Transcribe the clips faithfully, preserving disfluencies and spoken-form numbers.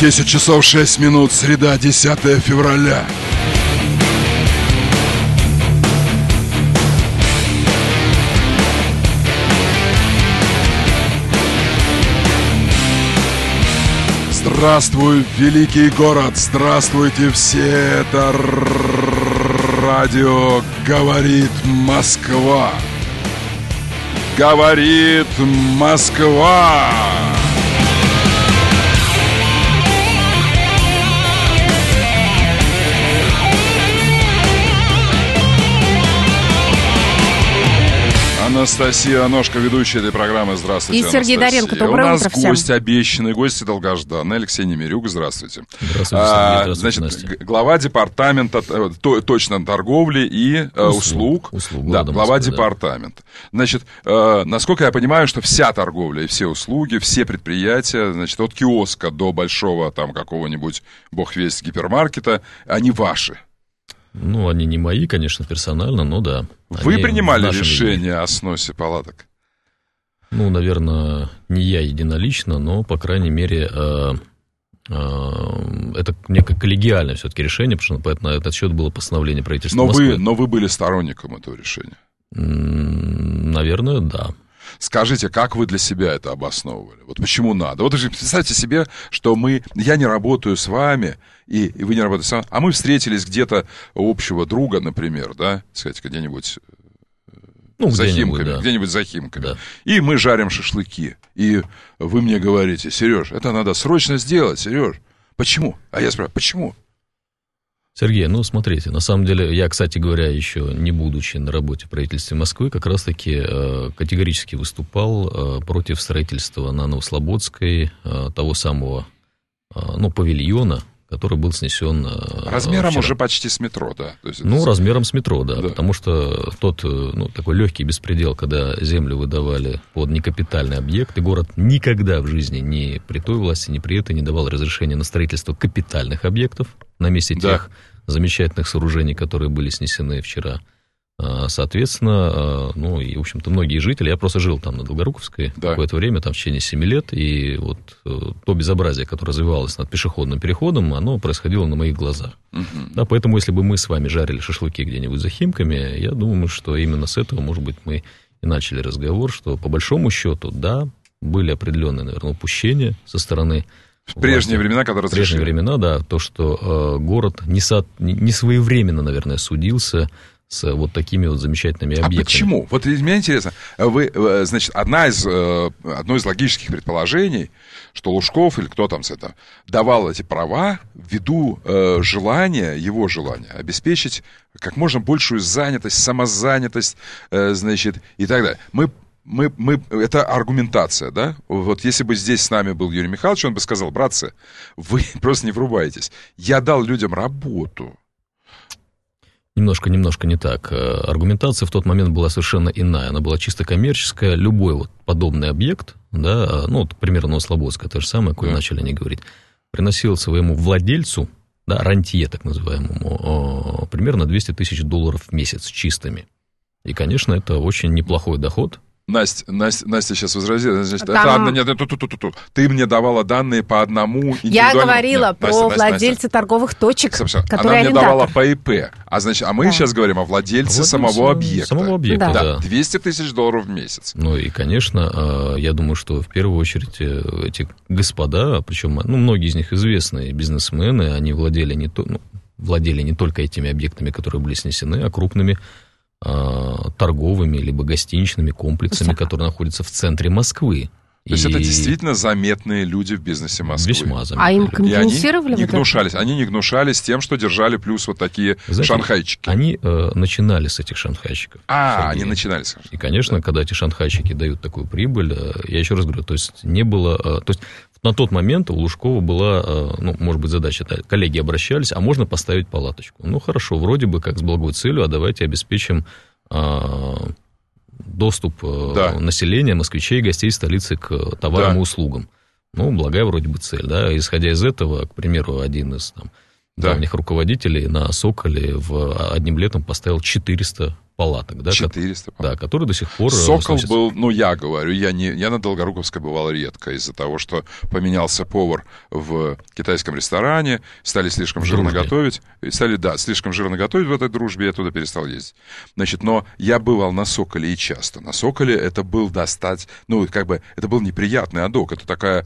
десять часов шесть минут, среда, десятое февраля. Здравствуй, великий город! Здравствуйте все! Это радио «Говорит Москва». Говорит Москва. Анастасия Аношка, ведущая этой программы. Здравствуйте, И Сергей Анастасия. Доренко. Доброе У нас утро всем. гость обещанный, гость долгожданный, Алексей Немирюк. Здравствуйте. Здравствуйте, Сергей. А, Здравствуйте, значит, Настя. глава департамента то, точно торговли и э, услуг. услуг Да, города глава Москвы, да. департамента. Значит, э, насколько я понимаю, что вся торговля и все услуги, все предприятия, значит, от киоска до большого там какого-нибудь, бог весть, гипермаркета, они ваши. Ну, они не мои, конечно, персонально, но да. Вы Они принимали в нашем решение виде. о сносе палаток? Ну, наверное, не я единолично, но, по крайней мере, э, э, это некое коллегиальное все-таки решение, потому что поэтому на этот счет было постановление правительства Но Москвы. вы, но вы были сторонником этого решения. М, Наверное, да. Скажите, как вы для себя это обосновывали? Вот почему надо? Вот вы же представьте себе, что мы, я не работаю с вами, и, и вы не работаете с вами, а мы встретились где-то у общего друга, например, да, сказать, где-нибудь Ну, за где-нибудь, Химками, да. где-нибудь за Химками. Да. И мы жарим шашлыки. И вы мне говорите: Сереж, это надо срочно сделать, Сереж. Почему? А я спрашиваю, почему? Сергей, ну, смотрите, на самом деле, я, кстати говоря, еще не будучи на работе в правительстве Москвы, как раз-таки э, категорически выступал э, против строительства на Новослободской э, того самого, э, ну, павильона, который был снесен э, Размером вчера. уже почти с метро, да. То есть Ну, это- размером с метро, да, Да. потому что тот, э, ну, такой легкий беспредел, когда землю выдавали под некапитальный объект, и город никогда в жизни ни при той власти, ни при этой не давал разрешения на строительство капитальных объектов на месте Да. тех замечательных сооружений, которые были снесены вчера. А, Соответственно, а, ну, и, в общем-то, многие жители, я просто жил там на Долгоруковской Да. какое-то время, там в течение семи лет, и вот э, то безобразие, которое развивалось над пешеходным переходом, оно происходило на моих глазах. Мгм. Да, поэтому, если бы мы с вами жарили шашлыки где-нибудь за Химками, я думаю, что именно с этого, может быть, мы и начали разговор, что по большому счету, да, были определенные, наверное, упущения со стороны В прежние власти. времена, когда В прежние разрешили. времена, да, то, что э, город не, со, не, не своевременно, наверное, судился с вот такими вот замечательными А объектами. почему? Вот мне интересно, вы, э, значит, одна из, э, одно из логических предположений, что Лужков или кто там с этого давал эти права ввиду э, желания, его желания обеспечить как можно большую занятость, самозанятость, э, значит, и так далее. Мы Мы, мы, это аргументация, да? Вот если бы здесь с нами был Юрий Михайлович, он бы сказал: братцы, вы просто не врубаетесь. Я дал людям работу. Немножко, немножко не так. Э, Аргументация в тот момент была совершенно иная. Она была чисто коммерческая. Любой вот подобный объект, да, ну, вот, к примеру, Новослободская, то же самое, куда Да. начали они говорить, приносил своему владельцу, да, рантье так называемому, э, примерно двести тысяч долларов в месяц чистыми. И, конечно, это очень неплохой доход. Настя, Настя, Настя сейчас возразила. Значит, Там- это одно, нет, нет, ту, ту, ту, ту. Ты мне давала данные по одному Я индивидуальному- говорила Нет, про Настя, Настя, владельца торговых точек, Настя. которые Она мне давала арендатор. по ИП. А, значит, а мы Да. сейчас говорим о владельце Вот самого это объекта. Самого объекта, Да. да. Да, двести тысяч долларов в месяц. Ну и, конечно, э, я думаю, что в первую очередь э, эти господа, причем, ну, многие из них известные бизнесмены, они владели не, то, ну, владели не только этими объектами, которые были снесены, а крупными э, торговыми либо гостиничными комплексами, Слушай, которые находятся в центре Москвы. То есть И это действительно заметные люди в бизнесе Москвы. весьма заметные А им люди. И они компенсировали не вот это? гнушались. Они не гнушались тем, что держали плюс вот такие Знаете, шанхайчики. Они э, начинали с этих шанхайщиков. А, Сергей. они начинали с И, конечно, когда эти шанхайщики дают такую прибыль, э, я еще раз говорю, то есть не было... э, То есть на тот момент у Лужкова была, э, ну, может быть, задача, та- коллеги обращались, а можно поставить палаточку. Ну, хорошо, вроде бы как с благой целью, а давайте обеспечим э, доступ э, Да. населения, москвичей, гостей столицы к товарам Да. и услугам. Ну, благая вроде бы цель, да. Исходя из этого, к примеру, один из там, давних руководителей на Соколе в одним летом поставил четыреста палаток. Да, четыреста палаток. Да, которые до сих пор... Сокол был, ну, я говорю, я, не, я на Долгоруковской бывал редко из-за того, что поменялся повар в китайском ресторане, стали слишком жирно Дружбе. готовить, стали, да, слишком жирно готовить в этой дружбе, я туда перестал ездить. Значит, но я бывал на Соколе и часто. На Соколе это был достать, ну, как бы, это был неприятный адок, это такая,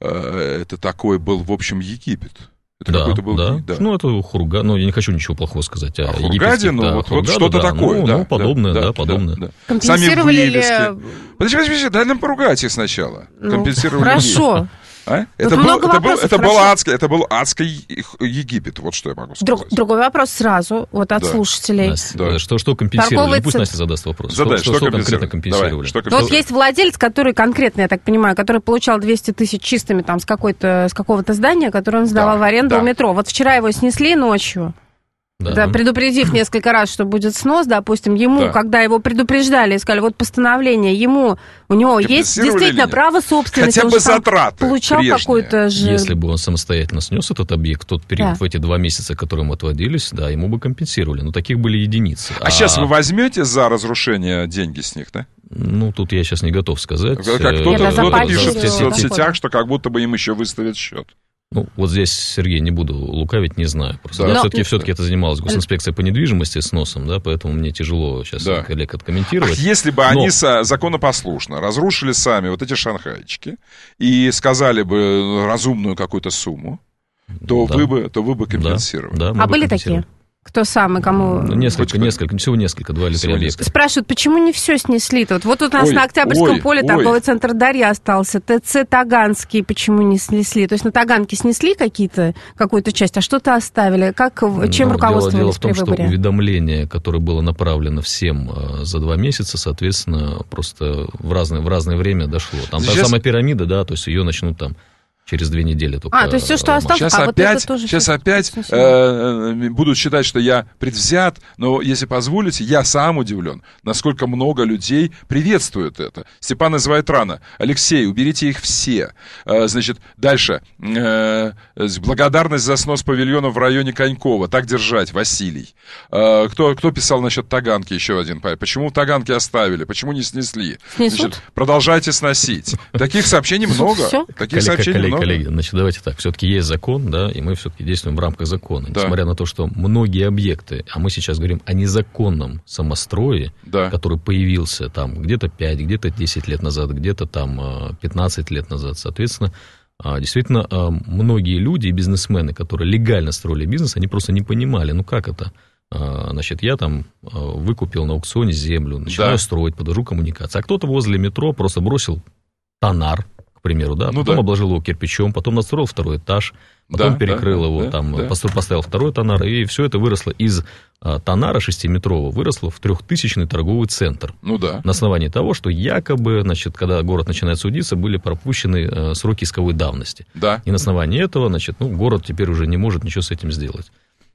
э, это такой был, в общем, Египет. Это да, какой-то был, да. да. Ну, это Хурга, ну, я не хочу ничего плохого сказать. А Хургаде, ну, да, вот, Хургада, вот что-то да, такое, ну, да. Ну, подобное, да, да, подобное. Да, да. Компенсировали Сами ли... вывески. Подожди, подожди, подожди, дай нам поругать их сначала. Ну, Компенсировали. хорошо. А? Это, был, много это, был, вопросов, это, был хорошо. адский, это был адский Египет, вот что я могу сказать. Друг, другой вопрос сразу, вот от Да. слушателей. Настя, Да. Что, что компенсировали? Торговый Ну, пусть центр. Настя задаст вопрос. Задай, что, что, что конкретно компенсировали? компенсировали? Давай, что Ну, вот компенсировали? есть владелец, который конкретно, я так понимаю, который получал двести тысяч чистыми там, с, какой-то, с какого-то здания, которое он сдавал Да, в аренду да. у метро. Вот вчера его снесли ночью. Да. Да, предупредив несколько раз, что будет снос, допустим, ему, Да. когда его предупреждали и сказали, вот постановление, ему, у него есть Компенсировали действительно или нет? право собственности. Хотя он бы же там затраты получал прежние. какой-то же... Если бы он самостоятельно снес этот объект, тот период, Да. в эти два месяца, которые ему отводились, да, ему бы компенсировали. Но таких были единицы. А, сейчас вы возьмете за разрушение деньги с них, да? Ну, тут я сейчас не готов сказать. Как Э, кто-то, Это кто-то запальчиво, пишет в да. соцсетях, что как будто бы им еще выставят счет. Ну, вот здесь, Сергей, не буду лукавить, не знаю. Просто Да. я Но- все-таки, все-таки это занималась госинспекция по недвижимости с носом, да, поэтому мне тяжело сейчас Да. коллег Ах, откомментировать. если бы Но- они со- законопослушно разрушили сами вот эти шанхайчики и сказали бы разумную какую-то сумму, то, Да. вы, бы, то вы бы Да, компенсировали. да, мы А бы были компенсировали. такие? Кто сам и кому... Ну, Хоть несколько, кто- несколько, всего несколько, два или три Всего объекта. Спрашивают, почему не все снесли тут? Вот тут у нас Ой, на Октябрьском ой, поле ой. торговый центр Дарья остался, ТЦ Таганский почему не снесли? То есть на Таганке снесли какие-то, какую-то часть, а что-то оставили? Как, чем Ну, дело, руководствовались дело в том, при что выборе? уведомление, которое было направлено всем э, за два месяца, соответственно, просто в разное, в разное время дошло. Там та Сейчас- самая пирамида, да, то есть ее начнут там через две недели только. А, то есть все, что э, осталось, Сейчас а вот опять, это тоже сейчас всё опять снесли. э, будут считать, что я предвзят, но если позволите, я сам удивлен, насколько много людей приветствуют это. Степан называет рано. Алексей, уберите их все. Э, значит, дальше. Э, благодарность за снос павильона в районе Конькова. Так держать, Василий. Э, кто, кто писал насчет Таганки, еще один парень. Почему Таганки оставили? Почему не снесли? Снесут? Значит, продолжайте сносить. Таких сообщений много. Всё? Таких Коллеги, сообщений коллеги, много. коллеги, значит, давайте так, все-таки есть закон, да, и мы все-таки действуем в рамках закона. Да. Несмотря на то, что многие объекты, а мы сейчас говорим о незаконном самострое, Да. который появился там где-то пять, где-то десять лет назад, где-то там э, пятнадцать лет назад, соответственно, э, действительно, э, многие люди и бизнесмены, которые легально строили бизнес, они просто не понимали, ну как это? Э, Значит, я там э, выкупил на аукционе землю, начинаю Да. строить, подвожу коммуникации, а кто-то возле метро просто бросил тоннар, к примеру, да, Ну потом да. обложил его кирпичом, потом настроил второй этаж, потом Да, перекрыл да, его, да, там, да. постро- поставил второй тоннар, и все это выросло из а, тоннара шестиметрового, выросло в трехтысячный торговый центр. Ну да. На основании того, что якобы, значит, когда город начинает судиться, были пропущены э, сроки исковой давности. Да. И на основании этого, значит, ну, город теперь уже не может ничего с этим сделать.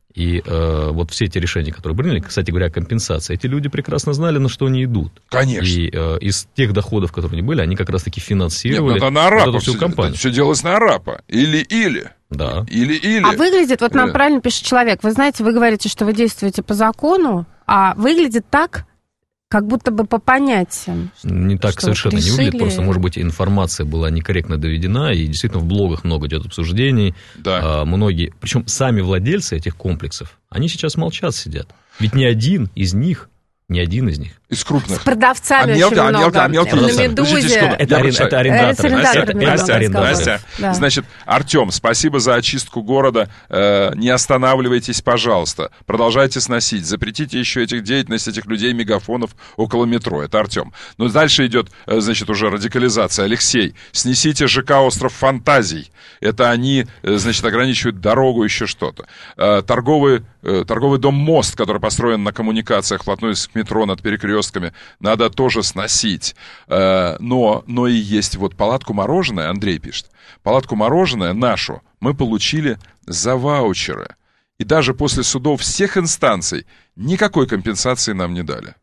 И э, вот все эти решения, которые приняли, кстати говоря, компенсация, эти люди прекрасно знали, на что они идут. Конечно. И э, из тех доходов, которые они были, они как раз-таки Нет, финансировали ну, это на вот арапа эту всю все, компанию. все делалось на арапа. Или-или. Да. Или-или. А выглядит, вот нам Э. правильно пишет человек, вы знаете, вы говорите, что вы действуете по закону, а выглядит так, как будто бы по понятиям. Не так Что, совершенно не решили? выглядит, просто, может быть, информация была некорректно доведена, и действительно в блогах много идет обсуждений. Да. А, многие, причем сами владельцы этих комплексов, они сейчас молчат, сидят. Ведь ни один из них, ни один из них. Из крупных. С продавцами А очень мелко- а много. мелко- а мелко- На Подождите, «Медузе». секунду. Это, Я арен- прощаю. это арендаторы. Э, с арендаторами Это- много это Настя, арендаторы. Настя, Да. значит, Артем, спасибо за очистку города. Э, не останавливайтесь, пожалуйста. Продолжайте сносить. Запретите еще этих деятельность этих людей, мегафонов около метро. Это Артем. Но дальше идет, э, значит, уже радикализация. Алексей, снесите ЖК «Остров фантазий». Это они, э, значит, ограничивают дорогу, еще что-то. Э, торговый, э, торговый дом «Мост», который построен на коммуникациях вплотную к метро над перекрестками, надо тоже сносить. Э, но, но и есть вот палатку мороженое, Андрей пишет, палатку мороженое нашу мы получили за ваучеры. И даже после судов всех инстанций никакой компенсации нам не дали.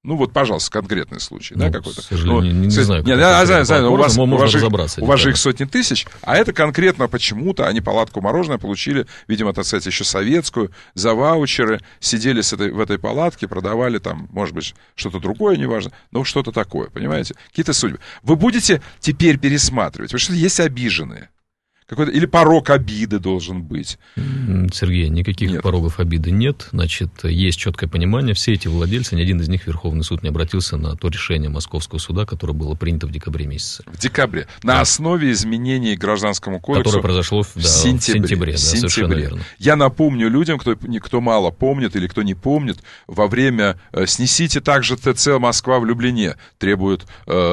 Ну, вот, пожалуйста, конкретный случай, ну, да, какой-то. К сожалению, ну, не, не знаю. Нет, я знаю, знаю, у вас, у вас, же, у вас же их сотни тысяч, а это конкретно почему-то они палатку мороженое получили, видимо, так сказать, еще советскую, за ваучеры, сидели с этой, в этой палатке, продавали там, может быть, что-то другое, неважно, но что-то такое, понимаете? Какие-то судьбы. Вы будете теперь пересматривать, потому что есть обиженные. Какой-то, или порог обиды должен быть. Сергей, никаких нет. порогов обиды нет. Значит, есть четкое понимание. Все эти владельцы, ни один из них в Верховный суд не обратился на то решение Московского суда, которое было принято в декабре месяце. В декабре. На да. основе изменений к Гражданскому кодексу. Которое произошло в, да, в сентябре. В сентябре, да, сентябре. Совершенно верно. Я напомню людям, кто, кто мало помнит или кто не помнит, во время «Снесите также ТЦ Москва в Люблине», требует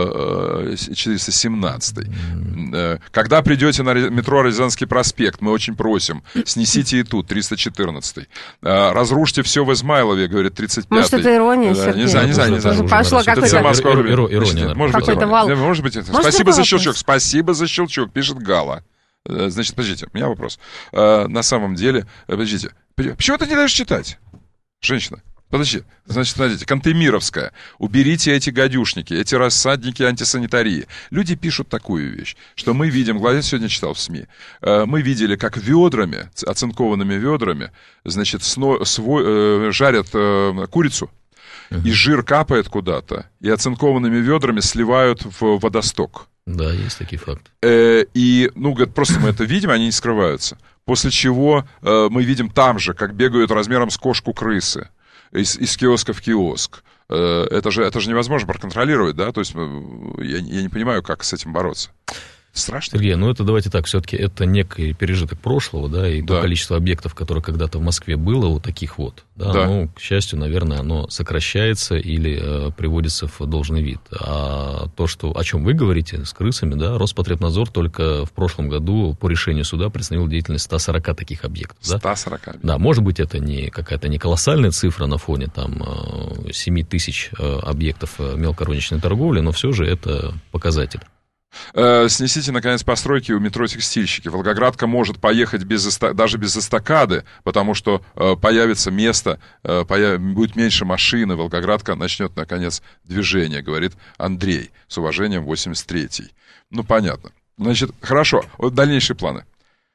э, четыреста семнадцатый. Mm. Когда придете на метро Рязанский проспект, мы очень просим, снесите и тут, триста четырнадцатый. Разрушьте все в Измайлове, говорит тридцать пятый. Может, это ирония, Сергей? Не знаю, не знаю, не знаю. Пошло какой-то... Ирония. Может быть, ирония. Может быть, спасибо за щелчок, спасибо за щелчок, пишет Гала. Значит, подождите, у меня вопрос. На самом деле, подождите, почему ты не даешь читать, женщина? Подожди, значит, смотрите, Кантемировская. Уберите эти гадюшники, эти рассадники антисанитарии. Люди пишут такую вещь, что мы видим, я сегодня читал в СМИ, мы видели, как ведрами, оцинкованными ведрами, значит, сно, свой, жарят курицу, uh-huh. и жир капает куда-то, и оцинкованными ведрами сливают в водосток. Да, есть такие факты. И, ну, говорят, просто мы это видим, они не скрываются. После чего мы видим там же, как бегают размером с кошку крысы. Из, из киоска в киоск. Это же, это же невозможно проконтролировать, да? То есть я, я не понимаю, как с этим бороться. Страшно. Сергей, ну это давайте так, все-таки это некий пережиток прошлого, да, и да. то количество объектов, которое когда-то в Москве было, вот таких вот, да, да. ну, к счастью, наверное, оно сокращается или э, приводится в должный вид. А то, что, о чем вы говорите с крысами, да, Роспотребнадзор только в прошлом году по решению суда приостановил деятельность ста сорока таких объектов. ста сорока. Да, может быть, это не какая-то не колоссальная цифра на фоне там семь тысяч объектов мелкорозничной торговли, но все же это показатель. Снесите, наконец, постройки у метро «Текстильщики». Волгоградка может поехать без, даже без эстакады, потому что э, появится место, э, появ... будет меньше машин, и Волгоградка начнет, наконец, движение, говорит Андрей, с уважением восемьдесят третий. Ну, понятно. Значит, хорошо, вот дальнейшие планы.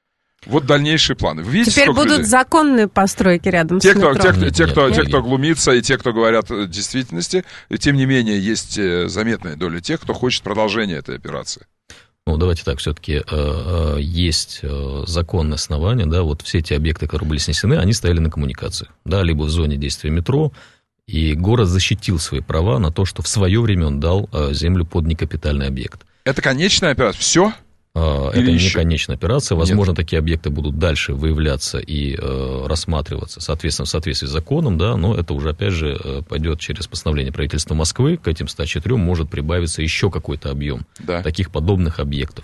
Вот дальнейшие планы. Вы видите, теперь будут людей? Законные постройки рядом те, с кто, метро. Те, кто, нет, те, нет, кто, нет, те, нет. кто глумится, и те, кто говорят в действительности, тем не менее, есть заметная доля тех, кто хочет продолжения этой операции. Ну, давайте так, все-таки э, э, есть э, законное основание, да, вот все эти объекты, которые были снесены, они стояли на коммуникациях, да, либо в зоне действия метро, и город защитил свои права на то, что в свое время он дал э, землю под некапитальный объект. Это конечная операция? Все? Это Или не еще? конечная операция. Возможно, Нет. такие объекты будут дальше выявляться и э, рассматриваться, соответственно, в соответствии с законом, да, но это уже, опять же, э, пойдет через постановление правительства Москвы. К этим ста четырем может прибавиться еще какой-то объем да. таких подобных объектов.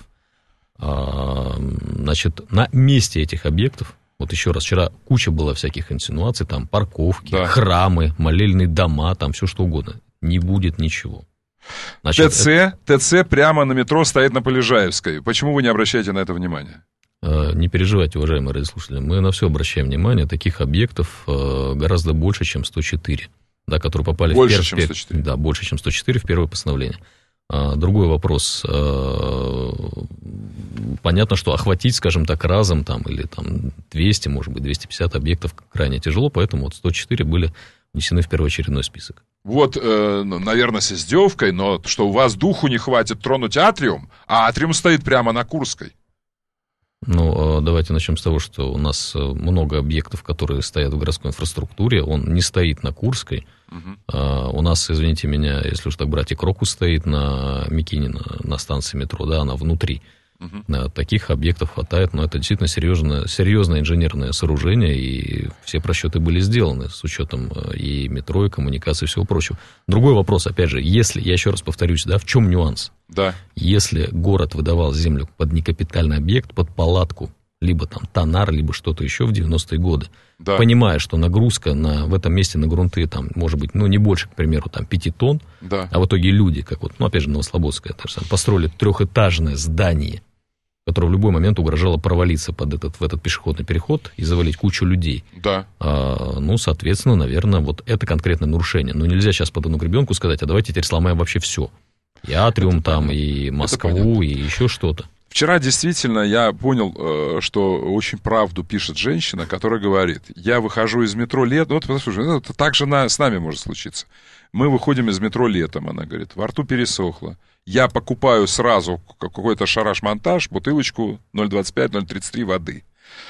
А, значит, на месте этих объектов, вот еще раз, вчера куча была всяких инсинуаций, там парковки, да. храмы, молельные дома, там все что угодно. Не будет ничего. Значит, ТЦ, это... ТЦ прямо на метро стоит на Полежаевской. Почему вы не обращаете на это внимание? Не переживайте, уважаемые радиослушатели, мы на все обращаем внимание. Таких объектов гораздо больше, чем сто четыре, да, которые попали больше, в первое... чем сто четыре. Да, больше, чем сто четыре в первое постановление. Другой вопрос. Понятно, что охватить, скажем так, разом там, или там, двести, может быть, двести пятьдесят объектов крайне тяжело, поэтому вот сто четыре были внесены в первоочередной список. Вот, э, наверное, с издевкой, но что у вас духу не хватит тронуть атриум, а атриум стоит прямо на Курской. Ну, давайте начнем с того, что у нас много объектов, которые стоят в городской инфраструктуре, он не стоит на Курской. Угу. А, у нас, извините меня, если уж так брать, и Крокус стоит на Микинино, на станции метро, да, она внутри. Угу. Таких объектов хватает, но это действительно серьезное, серьезное инженерное сооружение, и все просчеты были сделаны с учетом и метро, и коммуникации, и всего прочего. Другой вопрос, опять же, если, я еще раз повторюсь, да, в чем нюанс? Да. Если город выдавал землю под некапитальный объект, под палатку, либо там тоннар, либо что-то еще в девяностые годы, да. понимая, что нагрузка на, в этом месте на грунты, там, может быть, ну, не больше, к примеру, там, пяти тонн, да. а в итоге люди, как вот, ну, опять же, Новослободская, построили трехэтажное здание, которая в любой момент угрожала провалиться под этот, в этот пешеходный переход и завалить кучу людей. Да. А, ну, соответственно, наверное, вот это конкретное нарушение. Но нельзя сейчас под одну гребенку сказать, а давайте теперь сломаем вообще все. И Атриум это там, понятно. И Москву, и еще что-то. Вчера действительно я понял, что очень правду пишет женщина, которая говорит, я выхожу из метро летом, вот, послушай, ну, это так же на, с нами может случиться. Мы выходим из метро летом, она говорит, во рту пересохло. Я покупаю сразу какой-то шараш-монтаж, бутылочку ноль двадцать пять - ноль тридцать три воды.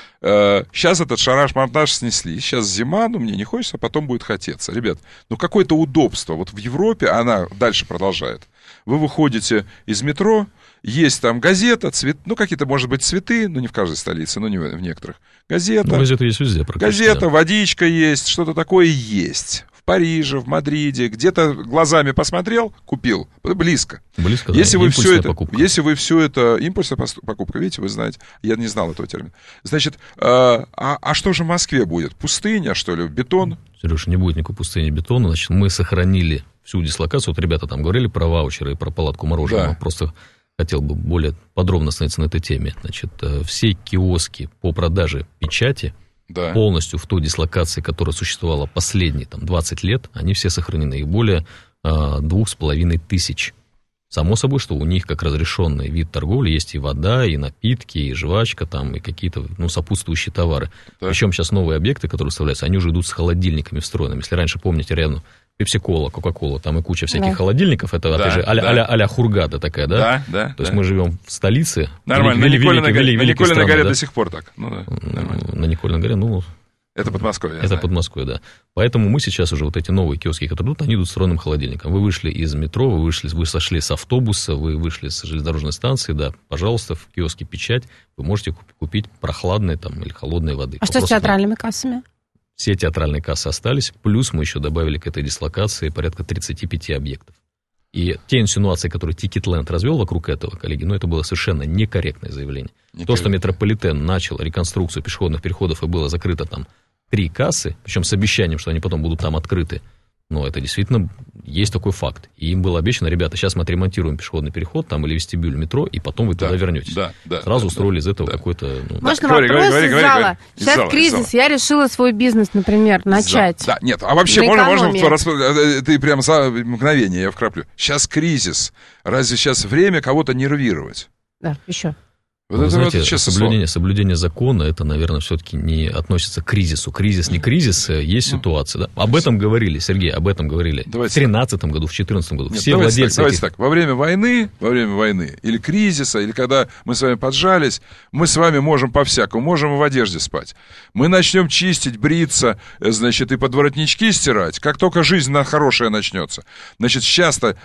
Сейчас этот шараш-монтаж снесли. Сейчас зима, ну, мне не хочется, а потом будет хотеться. Ребят, ну, какое-то удобство. Вот в Европе, она дальше продолжает. Вы выходите из метро, есть там газета, цвет, ну, какие-то, может быть, цветы, ну, не в каждой столице, но не в, в некоторых. Газета. Ну, газета есть везде практически. Газета, да. Водичка есть, что-то такое есть. В Париже, в Мадриде, где-то глазами посмотрел, купил, близко. Близко, если да. Вы все это, покупка. если вы все это, импульсная покупка, видите, вы знаете, я не знал этого термина. Значит, а, а что же в Москве будет? Пустыня, что ли, бетон? Сереж, не будет никакой пустыни бетона, значит, мы сохранили всю дислокацию. Вот ребята там говорили про ваучеры и про палатку мороженого, да. Просто хотел бы более подробно остановиться на этой теме. Значит, все киоски по продаже печати, да. Полностью в той дислокации, которая существовала последние там, двадцать лет, они все сохранены. Их более а, двух с половиной тысяч. Само собой, что у них как разрешенный вид торговли есть и вода, и напитки, и жвачка, там, и какие-то ну, сопутствующие товары. Да. Причем сейчас новые объекты, которые выставляются, они уже идут с холодильниками встроенными. Если раньше, помните, рядом пепси-кола, кока-кола, там и куча всяких да. холодильников, это, да, опять же, а-ля, да. а-ля, а-ля Хургада такая, да? Да, да. То есть да. мы живем в столице. Нормально, вели, на Никольной горе, на Никольной горе да? до сих пор так. Ну, да. На Никольной горе, ну... Это Подмосковье. Это Подмосковье, да. Поэтому мы сейчас уже вот эти новые киоски, которые идут, они идут с встроенным холодильником. Вы вышли из метро, вы вышли, вы сошли с автобуса, вы вышли с железнодорожной станции, да, пожалуйста, в киоске печать, вы можете купить прохладной там или холодной воды. А что с театральными кассами? Все театральные кассы остались, плюс мы еще добавили к этой дислокации порядка тридцать пять объектов. И те инсинуации, которые Тикетленд развел вокруг этого, коллеги, ну, это было совершенно некорректное заявление. Некорректно. То, что метрополитен начал реконструкцию пешеходных переходов и было закрыто там три кассы, причем с обещанием, что они потом будут там открыты, но это действительно есть такой факт. И им было обещано, ребята, сейчас мы отремонтируем пешеходный переход там или вестибюль метро, и потом вы да, туда вернетесь. Да, да, Сразу да, устроили да, из этого да. какой-то... Ну... Можно да. вопрос говори, говори, из говори, зала? говори, Сейчас зала, кризис, я решила свой бизнес, например, начать. Да, нет, а вообще можно, можно, ты прям за мгновение, я вкраплю. Сейчас кризис. Разве сейчас время кого-то нервировать? Да, еще. Вот Вы это, знаете, вот соблюдение, соблюдение закона, это, наверное, все-таки не относится к кризису. Кризис, не кризис, есть ситуация. Да? Об этом говорили, Сергей, об этом говорили. Давайте в тринадцатом году, в четырнадцатом году. Нет, все давайте владельцы... Так, давайте этих... так, во время войны, во время войны, или кризиса, или когда мы с вами поджались, мы с вами можем по-всякому, можем и в одежде спать. Мы начнем чистить, бриться, значит, и подворотнички стирать, как только жизнь хорошая начнется. Значит, сейчас-то,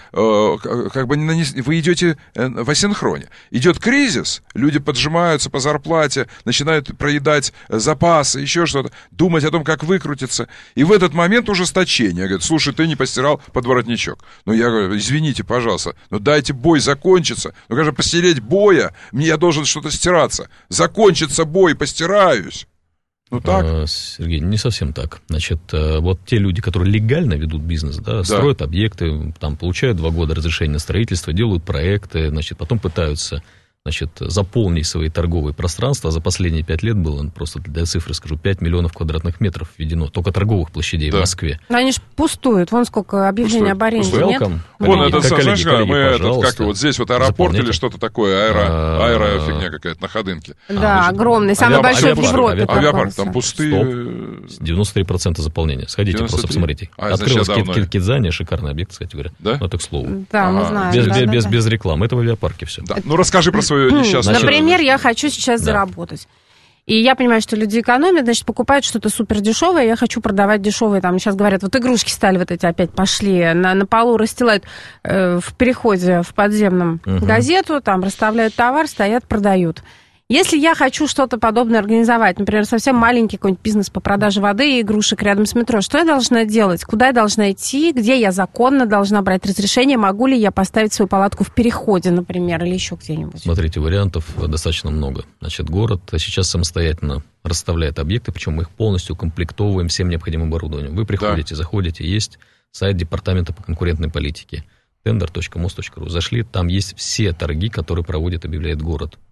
э, как бы, вы идете в асинхроне. Идет кризис, люди поджимаются по зарплате, начинают проедать запасы, еще что-то, думать о том, как выкрутиться. И в этот момент ужесточение. Говорят, слушай, ты не постирал подворотничок. Ну, я говорю, извините, пожалуйста, но дайте бой закончиться. Ну, конечно, постереть боя, мне я должен что-то стираться. Закончится бой, постираюсь. Ну так? А, Сергей, не совсем так. Значит, вот те люди, которые легально ведут бизнес, да, да. строят объекты, там, получают два года разрешения на строительство, делают проекты, значит, потом пытаются... Значит, заполнить свои торговые пространства. За последние пять лет было, просто для цифры скажу, пять миллионов квадратных метров введено, только торговых площадей да. в Москве. Но они же пустуют, вон сколько объявлений об аренде, нет? Вон, это, знаешь, мы этот, как вот здесь вот аэропорт заполняйте. Или что-то такое, аэро, аэро фигня какая-то на Ходынке. Да, а, огромный, самый большой в Европе. Авиапарк, там пустые... девяносто три процента заполнения. Сходите, просто посмотрите. Открылась Кидзания, шикарный объект, кстати говоря. Да? Ну, это к слову. Да, мы знаем. Без рекламы, это в авиапарке все. Ну, расскажи про свою несчастную... Например, я хочу сейчас да. заработать. И я понимаю, что люди экономят, значит, покупают что-то супер дешевое, я хочу продавать дешевые. Там сейчас говорят, вот игрушки стали вот эти опять пошли, на, на полу расстилают э, в переходе в подземном угу. газету, там расставляют товар, стоят, продают. Если я хочу что-то подобное организовать, например, совсем маленький какой-нибудь бизнес по продаже воды и игрушек рядом с метро, что я должна делать? Куда я должна идти? Где я законно должна брать разрешение? Могу ли я поставить свою палатку в переходе, например, или еще где-нибудь? Смотрите, вариантов достаточно много. Значит, город сейчас самостоятельно расставляет объекты, причем мы их полностью комплектовываем всем необходимым оборудованием. Вы приходите, да. заходите, есть сайт Департамента по конкурентной политике. тендер точка мос точка ру. Зашли, там есть все торги, которые проводит, объявляет город.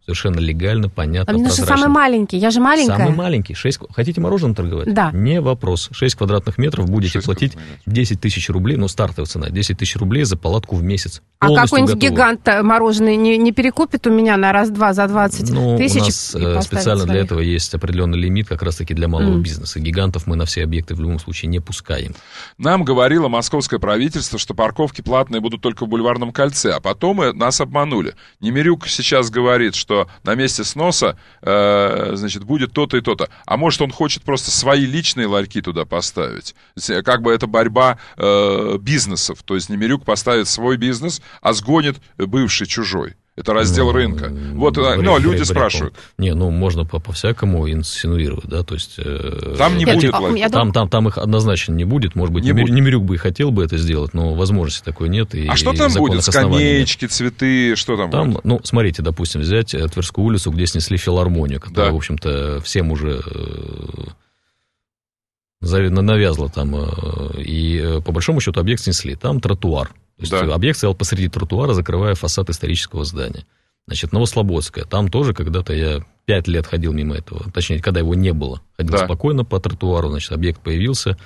Совершенно легально, понятно, а мне прозрачно. самый маленький, я же маленькая. Самый маленький. шесть... Хотите мороженым торговать? Да. Не вопрос. шесть квадратных метров будете платить десять тысяч рублей, ну, стартовая цена, десять тысяч рублей за палатку в месяц. А Полностью какой-нибудь готово. гигант мороженое не, не перекупит у меня на раз-два за двадцать ну, тысяч? У нас специально для этого есть определенный лимит как раз-таки для малого mm. бизнеса. Гигантов мы на все объекты в любом случае не пускаем. Нам говорило московское правительство, что парковки платные будут только в Бульварном кольце, а потом и нас обманули. Немирюк сейчас говорит, что на месте сноса э, значит, будет то-то и то-то. А может, он хочет просто свои личные ларьки туда поставить? Как бы это борьба э, бизнесов. То есть Немирюк поставит свой бизнес, а сгонит бывший чужой. Это раздел ну, рынка. Вот, вряд, но люди вряд, спрашивают. Не, ну, можно по- по-всякому инсинуировать, да, то есть... Э, там не э, будет там, там, там, там их однозначно не будет. Может быть, Немирюк бы и хотел бы это сделать, но возможности такой нет. И, а что там будет? Скамеечки, цветы, что там, там будет? Ну, смотрите, допустим, взять Тверскую улицу, где снесли филармонию, которая, да. в общем-то, всем уже... навязла там, и по большому счету объект снесли. Там тротуар. То есть да. объект стоял посреди тротуара, закрывая фасад исторического здания. Значит, Новослободская. Там тоже когда-то я пять лет ходил мимо этого. Точнее, когда его не было. Ходил да. спокойно по тротуару. Значит, объект появился.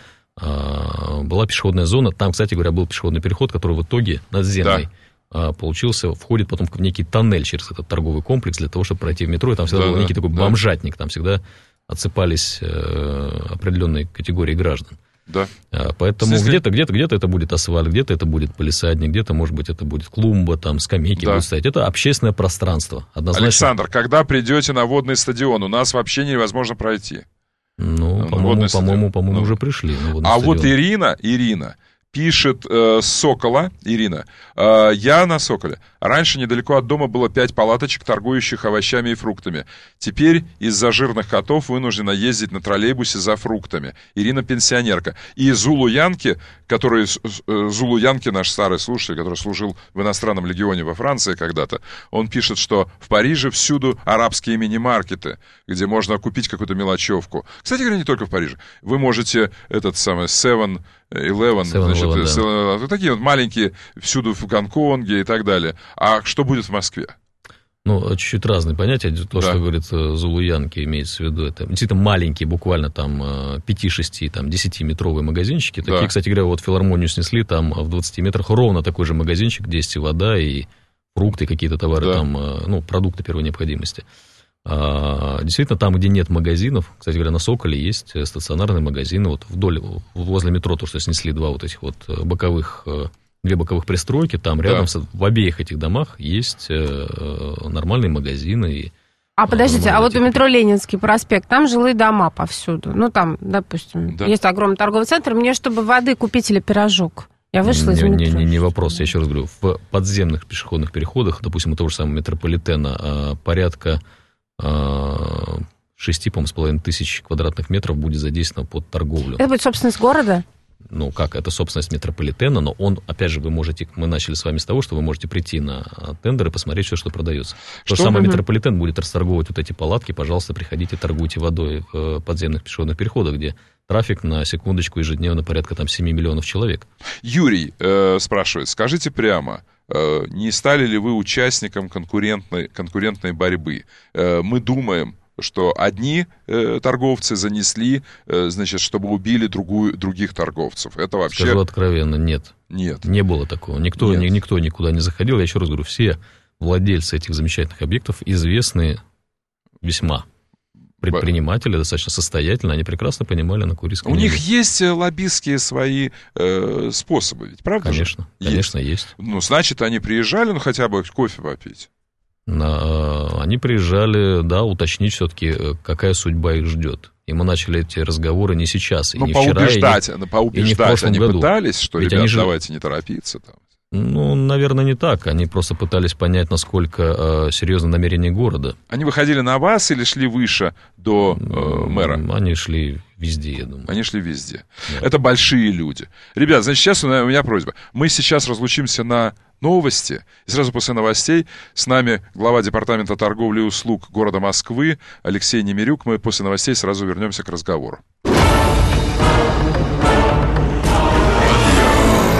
Была пешеходная зона. Там, кстати говоря, был пешеходный переход, который в итоге надземный да. получился. Входит потом в некий тоннель через этот торговый комплекс для того, чтобы пройти в метро. И там всегда да, был да, некий такой да. бомжатник. Там всегда отсыпались определенные категории граждан. Да. Поэтому Если... где-то, где-то, где-то это будет асфальт, где-то это будет палисадник, где-то, может быть, это будет клумба, там, скамейки да. будут стоять. Это общественное пространство. Однозначно. Александр, когда придете на водный стадион, у нас вообще невозможно пройти. Ну, по-моему, по-моему, по-моему, ну. уже пришли. А стадион. Вот Ирина, Ирина пишет э, с Сокола, Ирина, э, я на Соколе. Раньше недалеко от дома было пять палаточек, торгующих овощами и фруктами. Теперь из-за жирных котов вынуждена ездить на троллейбусе за фруктами. Ирина пенсионерка. И Зулу Янки, который, Зулу Янки, наш старый слушатель, который служил в иностранном легионе во Франции когда-то, он пишет, что в Париже всюду арабские мини-маркеты, где можно купить какую-то мелочевку. Кстати говоря, не только в Париже. Вы можете этот самый Seven Eleven, значит, Eleven, да. такие вот маленькие всюду в Гонконге и так далее. А что будет в Москве? Ну, чуть-чуть разные понятия. То, да. что говорит Зулуянки, имеется в виду, это действительно маленькие, буквально там пять-шесть, там, десятиметровые магазинчики. Такие, да. кстати говоря, вот филармонию снесли, там в двадцати метрах ровно такой же магазинчик, где есть и вода, и фрукты, какие-то товары, да. там, ну, продукты первой необходимости. А, действительно, там, где нет магазинов, кстати говоря, на Соколе есть стационарные магазины, вот вдоль, возле метро, то, что снесли два вот этих вот боковых, две боковых пристройки, там рядом, да. в обеих этих домах есть нормальные магазины. И, а подождите, а вот у метро Ленинский проспект, там жилые дома повсюду, ну там, допустим, да. есть огромный торговый центр, мне, чтобы воды купить или пирожок. Я вышла из метро. Не, не, не вопрос, я еще раз говорю, в подземных пешеходных переходах, допустим, у того же самого метрополитена, порядка шесть, по-моему, с половиной тысяч квадратных метров будет задействовано под торговлю. Это будет собственность города? Ну, как, это собственность метрополитена, но он, опять же, вы можете, мы начали с вами с того, что вы можете прийти на тендер и посмотреть все, что продается. То же самое, угу. метрополитен будет расторговывать вот эти палатки, пожалуйста, приходите, торгуйте водой в подземных пешеходных переходах, где трафик на секундочку ежедневно порядка там семь миллионов человек. Юрий э, спрашивает, скажите прямо, э, не стали ли вы участником конкурентной, конкурентной борьбы? Э, мы думаем, что одни э, торговцы занесли, э, значит, чтобы убили другую, других торговцев. Это вообще... Скажу откровенно, нет. Нет. Не было такого. Никто, ни, никто никуда не заходил. Я еще раз говорю, все владельцы этих замечательных объектов известны весьма. Предприниматели достаточно состоятельно, они прекрасно понимали, на какой риск. У них есть лоббистские свои э, способы, ведь правда? Конечно, же? конечно, есть. есть. Ну, значит, они приезжали, ну, хотя бы кофе попить. На, они приезжали, да, уточнить все-таки, какая судьба их ждет. И мы начали эти разговоры не сейчас, и ну, не поубеждать, вчера, и не, поубеждать, и не в прошлом они году. Пытались, что, Ведь ребят, же... давайте не торопиться там. Ну, наверное, не так. Они просто пытались понять, насколько э, серьезно намерение города. Они выходили на вас или шли выше до э, мэра? Они шли везде, я думаю. Они шли везде. Да. Это большие люди. Ребят, значит, сейчас у меня просьба. Мы сейчас разлучимся на новости. И сразу после новостей с нами глава департамента торговли и услуг города Москвы Алексей Немирюк. Мы после новостей сразу вернемся к разговору.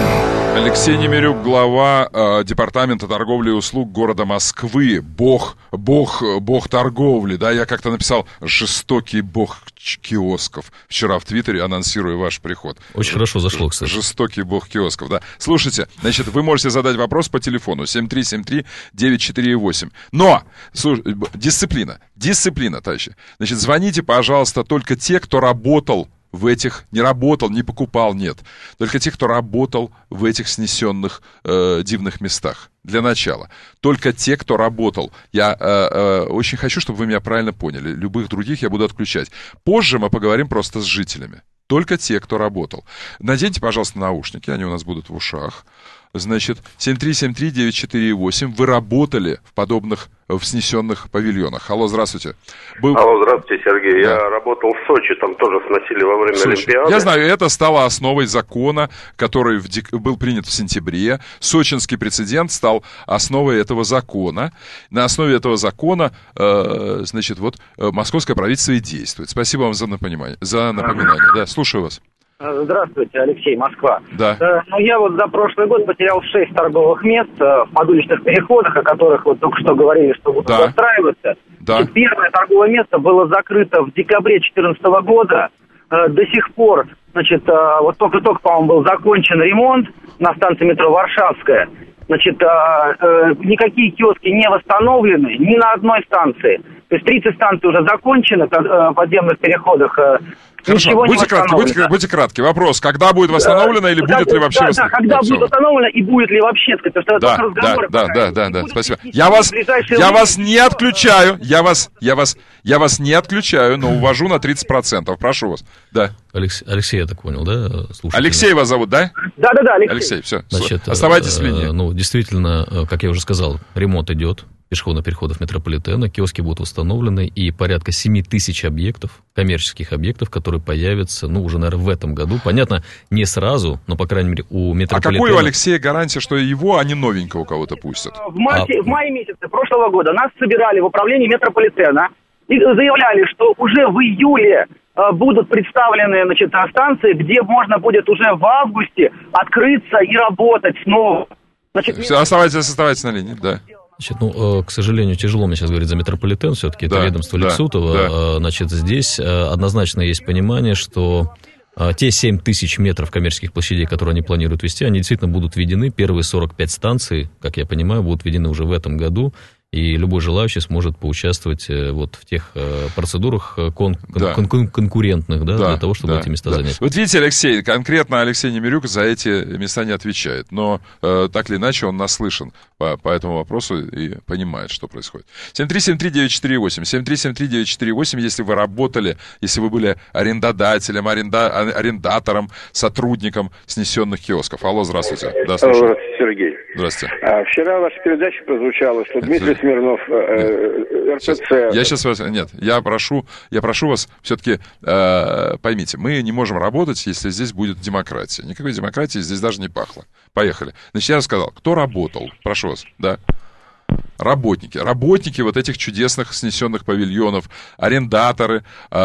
Алексей Немирюк, глава э, департамента торговли и услуг города Москвы. Бог, бог, бог торговли, да, я как-то написал жестокий бог киосков вчера в Твиттере, анонсируя ваш приход. Очень хорошо зашло, кстати. Жестокий бог киосков, да. Слушайте, значит, вы можете задать вопрос по телефону семь три семь три девять четыре восемь. Но, слушай, дисциплина, дисциплина, товарищи. Значит, звоните, пожалуйста, только те, кто работал в этих, не работал, не покупал, нет. Только те, кто работал в этих снесенных э, дивных местах. Для начала. Только те, кто работал. Я э, э, очень хочу, чтобы вы меня правильно поняли. Любых других я буду отключать. Позже мы поговорим просто с жителями. Только те, кто работал. Наденьте, пожалуйста, наушники, они у нас будут в ушах. Значит, семь три семь три девять четыре восемь. Вы работали в подобных, в снесенных павильонах. Алло, здравствуйте. Был... Алло, здравствуйте, Сергей. Да. Я работал в Сочи, там тоже сносили во время Слушай, Олимпиады. Я знаю, это стало основой закона, который в дек... был принят в сентябре. Сочинский прецедент стал основой этого закона. На основе этого закона, э, значит, вот московское правительство и действует. Спасибо вам за напоминание. За напоминание. Да, слушаю вас. Здравствуйте, Алексей, Москва. Да. Э, ну, я вот за прошлый год потерял шесть торговых мест э, в подуличных переходах, о которых вот только что говорили, что будут да. застраиваться. Да. Первое торговое место было закрыто в декабре две тысячи четырнадцатого года. Э, до сих пор, значит, э, вот только-только, по-моему, был закончен ремонт на станции метро Варшавская. Значит, э, э, никакие киоски не восстановлены ни на одной станции. То есть тридцать станций уже закончено в э, подземных переходах. Э, Хорошо, будьте кратки, будьте, будьте кратки. Вопрос, когда будет восстановлено или да, будет ли вообще да, восстановлено? Да, когда да, будет все. восстановлено и будет ли вообще, потому что да, да, да, да, да, да, спасибо. Я вас, я вас не отключаю, я вас, я вас, я вас не отключаю, но увожу на тридцать процентов. Прошу вас. Да. Алексей, Алексей, я так понял, да? Слушайте, Алексей вас зовут, да? Да, да, да, Алексей. Алексей, все. Значит, оставайтесь в линии. Ну, действительно, как я уже сказал, ремонт идет пешеходных переходов метрополитена, киоски будут установлены, и порядка семь тысяч объектов, коммерческих объектов, которые появятся, ну, уже, наверное, в этом году. Понятно, не сразу, но, по крайней мере, у метрополитена... А какой у Алексея гарантия, что его, а не новенького кого-то пустят? В, марте, а... в мае месяце прошлого года нас собирали в управлении метрополитена и заявляли, что уже в июле будут представлены, значит, станции, где можно будет уже в августе открыться и работать снова. Значит, Все, оставайтесь, оставайтесь на линии, да. Значит, ну, к сожалению, тяжело мне сейчас говорить за метрополитен, все-таки да, это ведомство да, Лексутова. Да. Значит, здесь однозначно есть понимание, что те семь тысяч метров коммерческих площадей, которые они планируют ввести, они действительно будут введены. Первые сорок пять станций, как я понимаю, будут введены уже в этом году. И любой желающий сможет поучаствовать вот в тех процедурах кон- да. кон- кон- конкурентных, да, да, для того, чтобы да, эти места да. занять. Вот видите, Алексей, конкретно Алексей Немирюк за эти места не отвечает, но э, так или иначе он наслышан по, по этому вопросу и понимает, что происходит. семь три семь три девять четыре восемь, семь три семь три девять четыре восемь, если вы работали, если вы были арендодателем, аренда, арендатором, сотрудником снесенных киосков. Алло, здравствуйте. Да, слушаю. Сергей. Здравствуйте. А, вчера ваша передача прозвучала, что Дмитрий Смирнов, э, эр пэ цэ... Сейчас, я сейчас вас... Нет, я прошу, я прошу вас все-таки, э, поймите, мы не можем работать, если здесь будет демократия. Никакой демократии здесь даже не пахло. Поехали. Значит, я рассказал, кто работал. Прошу вас, да. Работники. Работники вот этих чудесных снесенных павильонов, арендаторы,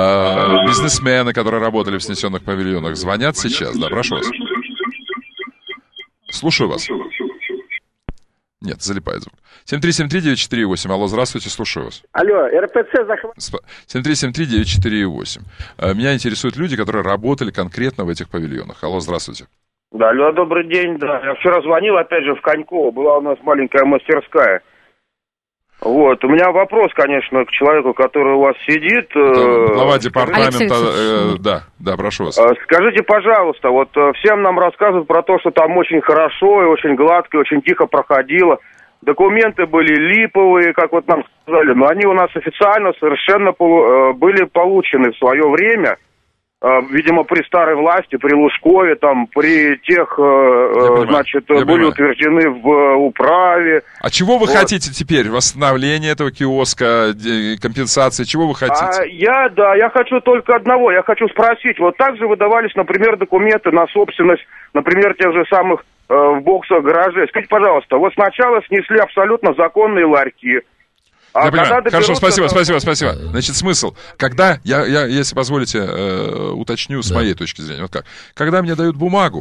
э, бизнесмены, которые работали в снесенных павильонах, звонят сейчас. Да, прошу вас. Слушаю вас. Нет, залипает звук. семь три семь три девять четыре восемь. Алло, здравствуйте, слушаю вас. Алло, эр пэ цэ захват... семь три семь три девять четыре восемь. Меня интересуют люди, которые работали конкретно в этих павильонах. Алло, здравствуйте. Да, алло, добрый день. Да, я вчера звонил, опять же, в Коньково. Была у нас маленькая мастерская. Вот, у меня вопрос, конечно, к человеку, который у вас сидит. Глава департамента, э, да, да, прошу вас. Скажите, пожалуйста, вот всем нам рассказывают про то, что там очень хорошо и очень гладко, и очень тихо проходило. Документы были липовые, как вот нам сказали, но они у нас официально совершенно были получены в свое время. Видимо, при старой власти, при Лужкове, там, при тех, понимаю, значит, были понимаю. утверждены в управе. А чего вы вот. хотите теперь? Восстановление этого киоска, компенсации? Чего вы хотите? А, я, да, я хочу только одного. Я хочу спросить. Вот так же выдавались, например, документы на собственность, например, тех же самых э, в боксах гаражей. Скажите, пожалуйста, вот сначала снесли абсолютно законные ларьки. А я понимаю. Хорошо, спасибо, спасибо, спасибо. Значит, смысл. Когда, я, я если позволите, э, уточню с да. моей точки зрения. Вот как. Когда мне дают бумагу,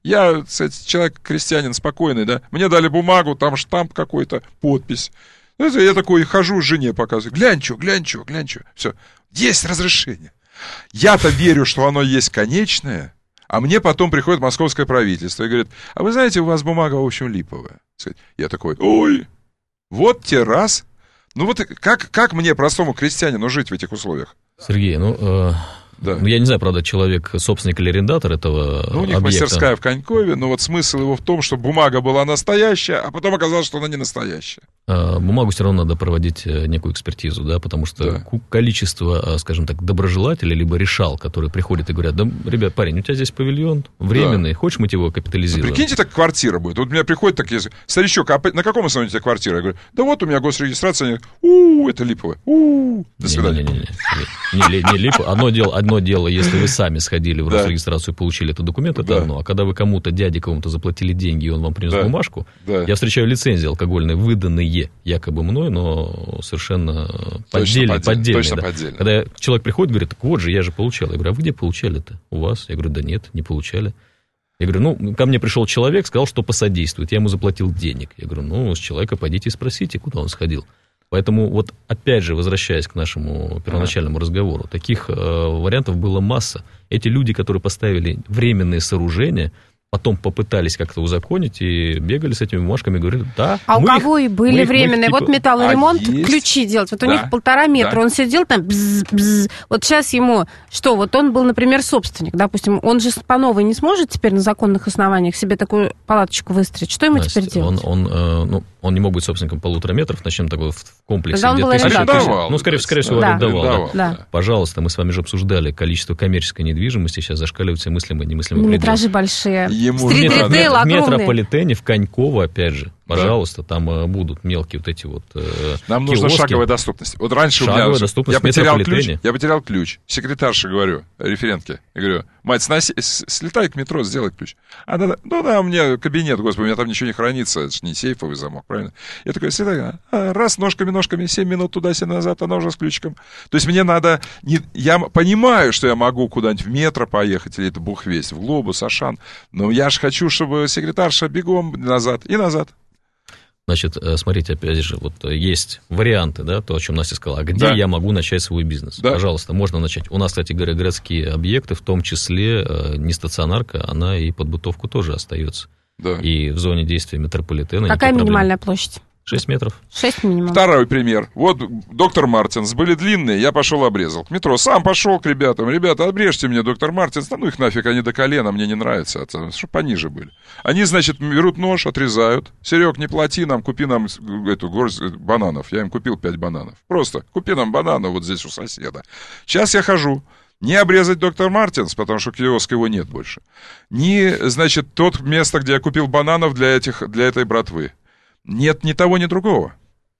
Я, кстати, человек крестьянин спокойный, да, мне дали бумагу, там штамп какой-то, подпись. Я такой хожу, жене показываю, глянь, что, глянь, что, глянь, что. Все, есть разрешение. Я-то верю, что оно есть конечное, а мне потом приходит московское правительство и говорит, а вы знаете, у вас бумага, в общем, липовая. Я такой, ой, вот те раз. Ну вот как, как мне, простому крестьянину, жить в этих условиях? Сергей, ну... Э... Да. Ну, я не знаю, правда, человек, собственник или арендатор этого Ну, у них объекта. Мастерская в Конькове, но вот смысл его в том, что бумага была настоящая, а потом оказалось, что она не настоящая. А, бумагу все равно надо проводить некую экспертизу, да, потому что да. количество, скажем так, доброжелателей, либо решал, которые приходят и говорят, да, ребят, парень, у тебя здесь павильон временный, да. хочешь мы его капитализируем? Ну, прикиньте, так квартира будет. Вот у меня приходит такие, старичок, а на каком основании у тебя квартира? Я говорю, да вот у меня госрегистрация, они, у это липовое, у до свидания. Не-не-не, не липовое, одно дело, одно дело, если вы сами сходили в Росрегистрацию и получили этот документ, это да. одно. А когда вы кому-то, дяде кому-то заплатили деньги, и он вам принес да. бумажку, да. я встречаю лицензии алкогольные, выданные якобы мной, но совершенно поддельные. поддельные точно да. поддельные. Когда человек приходит, говорит, так вот же, я же получал. Я говорю, а вы где получали-то? У вас? Я говорю, да нет, не получали. Я говорю, ну, ко мне пришел человек, сказал, что посодействует. Я ему заплатил денег. Я говорю, ну, с человека пойдите и спросите, куда он сходил. Поэтому вот опять же, возвращаясь к нашему первоначальному разговору, таких э, вариантов было масса. Эти люди, которые поставили временные сооружения, потом попытались как-то узаконить и бегали с этими бумажками и говорили, да. А у их, кого и были их, временные? Их, типа... Вот металлоремонт, а ключи делать. Вот да. у них полтора метра, да. он сидел там, бз-бз. Вот сейчас ему, что, вот он был, например, собственник, допустим, он же по новой не сможет теперь на законных основаниях себе такую палаточку выстроить. Что ему Настя, теперь делать? Он, он, э, ну, он не мог быть собственником полутора метров, начнем такой в комплексе. Да, он был арендатор. Ну, скорее, скорее всего, да. арендовал. арендовал да. Да. Пожалуйста, мы с вами же обсуждали количество коммерческой недвижимости, сейчас зашкаливают все мыслимые и немыслимые пределы. Метражи большие. Ему Стрит-ритейл огромный. В метрополитене, в Коньково, опять же, пожалуйста, да. там э, будут мелкие вот эти вот э, Нам киоски. нужна шаговая доступность. Вот раньше шаговая у меня... доступность я потерял ключ, я потерял ключ. Секретарше говорю, референтке, я говорю, мать, сноси, слетай к метро, сделай ключ. А да, ну да, у меня кабинет, господи, у меня там ничего не хранится, это же не сейфовый замок, правильно? Я такой, слетай, а, раз, ножками-ножками, семь минут туда, семь назад, она уже с ключиком. То есть мне надо... Не, я понимаю, что я могу куда-нибудь в метро поехать, или это бог весть, в Глобус, Ашан, но я же хочу, чтобы секретарша бегом назад и назад. Значит, смотрите, опять же, вот есть варианты, да, то, о чем Настя сказала. А где да. я могу начать свой бизнес? Да. Пожалуйста, можно начать. У нас, кстати говоря, городские объекты, в том числе не стационарка, она и под бытовку тоже остается. Да. И в зоне действия метрополитена. Какая минимальная площадь? шесть метров. шесть минимум. Второй пример. Вот доктор Мартинс. Были длинные, я пошел обрезал. К метро сам пошел к ребятам. Ребята, обрежьте мне доктор Мартинс. Да ну их нафиг, они до колена, мне не нравится. Чтобы пониже были. Они, значит, берут нож, отрезают. Серег, не плати нам, купи нам эту горсть бананов. Я им купил пять бананов. Просто купи нам бананов вот здесь у соседа. Сейчас я хожу. Не обрезать доктор Мартинс, потому что киоска его нет больше. Не, значит, тот место, где я купил бананов для, этих, для этой братвы. Нет ни того, ни другого.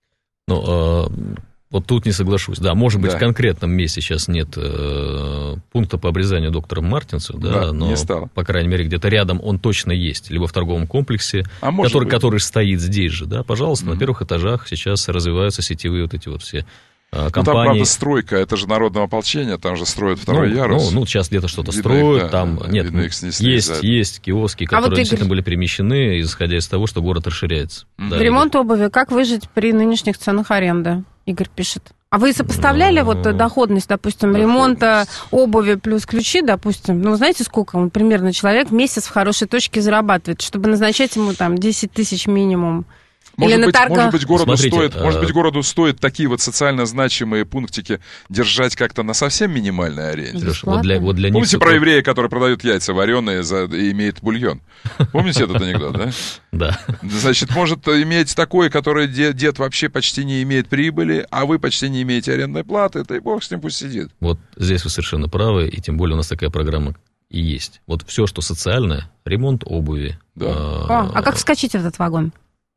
Ну, э, вот тут не соглашусь. Да, может быть, да. в конкретном месте сейчас нет э, пункта по обрезанию доктора Мартинса, да, да, но, не стало. По крайней мере, где-то рядом он точно есть, либо в торговом комплексе, а который, который стоит здесь же, да, пожалуйста, mm-hmm. на первых этажах сейчас развиваются сетевые вот эти вот все компании. Ну, там, правда, стройка, это же народное ополчение, там же строят второй ну, ярус. Ну, ну, сейчас где-то что-то видно строят, их, да, там, да, нет, видно, их снесли, есть, да. есть киоски, которые а вот, действительно Игорь... были перемещены, исходя из того, что город расширяется. Mm-hmm. Да, ремонт Игорь. обуви, как выжить при нынешних ценах аренды? Игорь пишет. А вы сопоставляли вот доходность, допустим, доходность. ремонта обуви плюс ключи, допустим? Ну, знаете, сколько он примерно человек в месяц в хорошей точке зарабатывает, чтобы назначать ему там десять тысяч минимум? Может, Или быть, на торгах... может, быть, городу Смотрите, стоит, а... может быть, городу стоит такие вот социально значимые пунктики держать как-то на совсем минимальной аренде. Сереж, вот для, вот для Помните них... про еврея, который продает яйца вареные за... и имеет бульон? Помните этот анекдот, да? Да. Значит, может иметь такой, который дед, дед вообще почти не имеет прибыли, а вы почти не имеете арендной платы, да и бог с ним пусть сидит. Вот здесь вы совершенно правы, и тем более у нас такая программа и есть. Вот все, что социальное, ремонт обуви. Да. А, а как вскочить в этот вагон?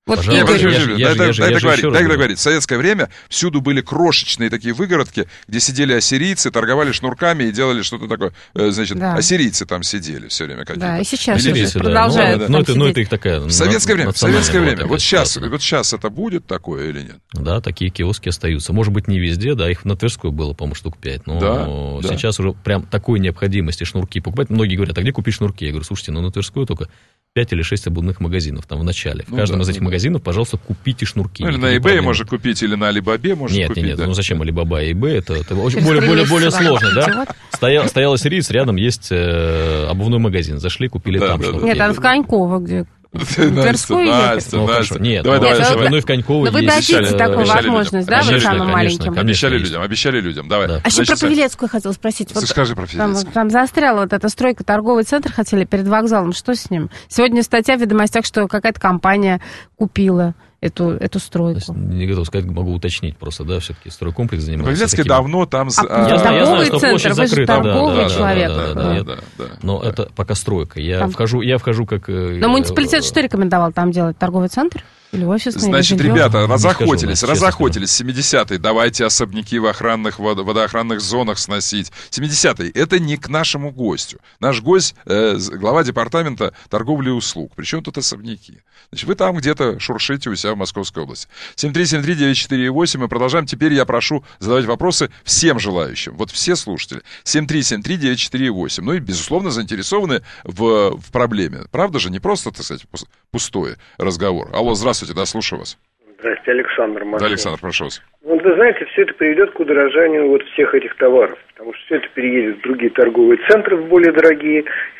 Вот Дай договорить, дай говорю. договорить. В советское время всюду были крошечные такие выгородки, где сидели ассирийцы, торговали шнурками и делали что-то такое. Значит, да. ассирийцы там сидели все время какие-то. Да, и сейчас ассирийцы, да. продолжают. Ну, ну, это, ну, это их такая... В советское время, в советское время. Вот сейчас, ситуация. вот сейчас это будет такое или нет? Да, такие киоски остаются. Может быть, не везде, да, их на Тверской было, по-моему, штук пять, но да, сейчас да. уже прям такой необходимости шнурки покупать. Многие говорят, а где купить шнурки? Я говорю, слушайте, ну на Тверской только пять или шесть обувных магазинов там в начале. В ну, каждом да, из этих да. магазинов, пожалуйста, купите шнурки. Ну, или на eBay можно купить, или на Alibaba можно нет, купить. Нет, нет, да? ну зачем Alibaba и eBay? Это, это очень, более, более, более сложно, да? Стоял, стоял ассириец, рядом есть э, обувной магазин. Зашли, купили да, там да, шнурки. Нет, там в Коньково, где... Настя, Настя, ну, Настя. Нет, давай, давай, давай, давай. Ну и в Коньково вы есть. дадите такую возможность, да, вы самым маленьким? Обещали людям, обещали людям, давай. А еще про Павелецкую хотела спросить. Скажи про Павелецкую. Там, там застряла вот эта стройка, торговый центр хотели перед вокзалом. Что с ним? Сегодня статья в «Ведомостях», что какая-то компания купила эту, эту стройку. Не готов сказать, могу уточнить просто, да, все-таки стройкомплекс занимается. Павелецкий такими... давно там... А, я, торговый я знаю, что центр, вы же торговый да, человек. Да, да, да, да, да, да. Но да. это пока стройка. Я, там... вхожу, я вхожу как... Но муниципалитет что рекомендовал там делать? Торговый центр? Или офисный? Значит, или ребята, разохотились, скажу, разохотились. семидесятые, давайте особняки в охранных, водоохранных зонах сносить. семидесятые, это не к нашему гостю. Наш гость, э, глава департамента торговли и услуг. Причем тут особняки? Значит, вы там где-то шуршите у себя в Московской области. семь три семь три девять четыре восемь. Мы продолжаем. Теперь я прошу задавать вопросы всем желающим. Вот все слушатели. семь три семь три девять четыре восемь. Ну и, безусловно, заинтересованы в, в проблеме. Правда же? Не просто, так сказать, пустой разговор. Алло, здравствуйте, да, слушаю вас. Здравствуйте, Александр. Москва. Да, Александр, прошу вас. Ну, вы знаете, все это приведет к удорожанию вот всех этих товаров. Потому что все это переедет в другие торговые центры, в более дорогие.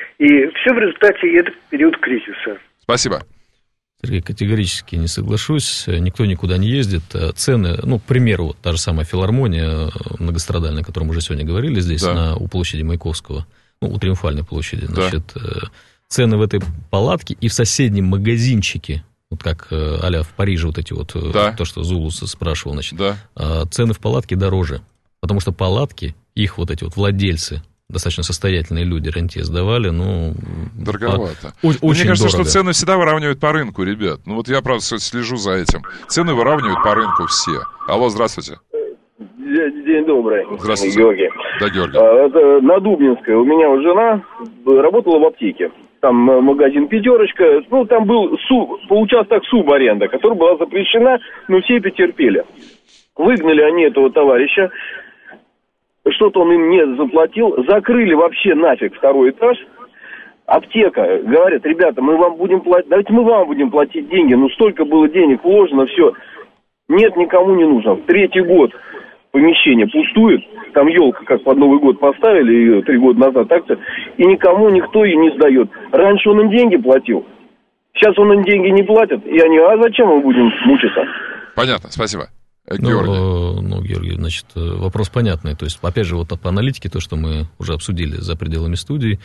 И все в результате это период кризиса. Спасибо. Сергей, категорически не соглашусь. Никто никуда не ездит. Цены, ну, к примеру, вот та же самая филармония многострадальная, о которой мы уже сегодня говорили здесь, да. на, у площади Маяковского, ну, у Триумфальной площади, значит, да. цены в этой палатке и в соседнем магазинчике, вот как а-ля в Париже вот эти вот, да. то, что Зулус спрашивал, значит, да. цены в палатке дороже, потому что палатки, их вот эти вот владельцы, достаточно состоятельные люди, рентье сдавали, ну... Дороговато. А, очень Мне кажется, дорого. что цены всегда выравнивают по рынку, ребят. Ну вот я, правда, слежу за этим. Цены выравнивают по рынку все. Алло, здравствуйте. День добрый. Здравствуйте. Георгий. Да, Георгий. А, это на Дубнинской. У меня жена работала в аптеке. Там магазин «Пятерочка». Ну, там был су, участок субаренда, которая была запрещена, но все это терпели. Выгнали они этого товарища. Что-то он им не заплатил. Закрыли вообще нафиг второй этаж. Аптека. Говорят, ребята, мы вам будем платить. Давайте мы вам будем платить деньги. Ну, столько было денег вложено, все. Нет, никому не нужно. Третий год помещение пустует. Там елка как под Новый год поставили ее три года назад. Так-то. И никому никто ее не сдает. Раньше он им деньги платил. Сейчас он им деньги не платит. И они, а зачем мы будем мучиться? Понятно, спасибо. Георгий. Ну, ну, Георгий, значит, вопрос понятный. То есть, опять же, вот по аналитике, то, что мы уже обсудили за пределами студии,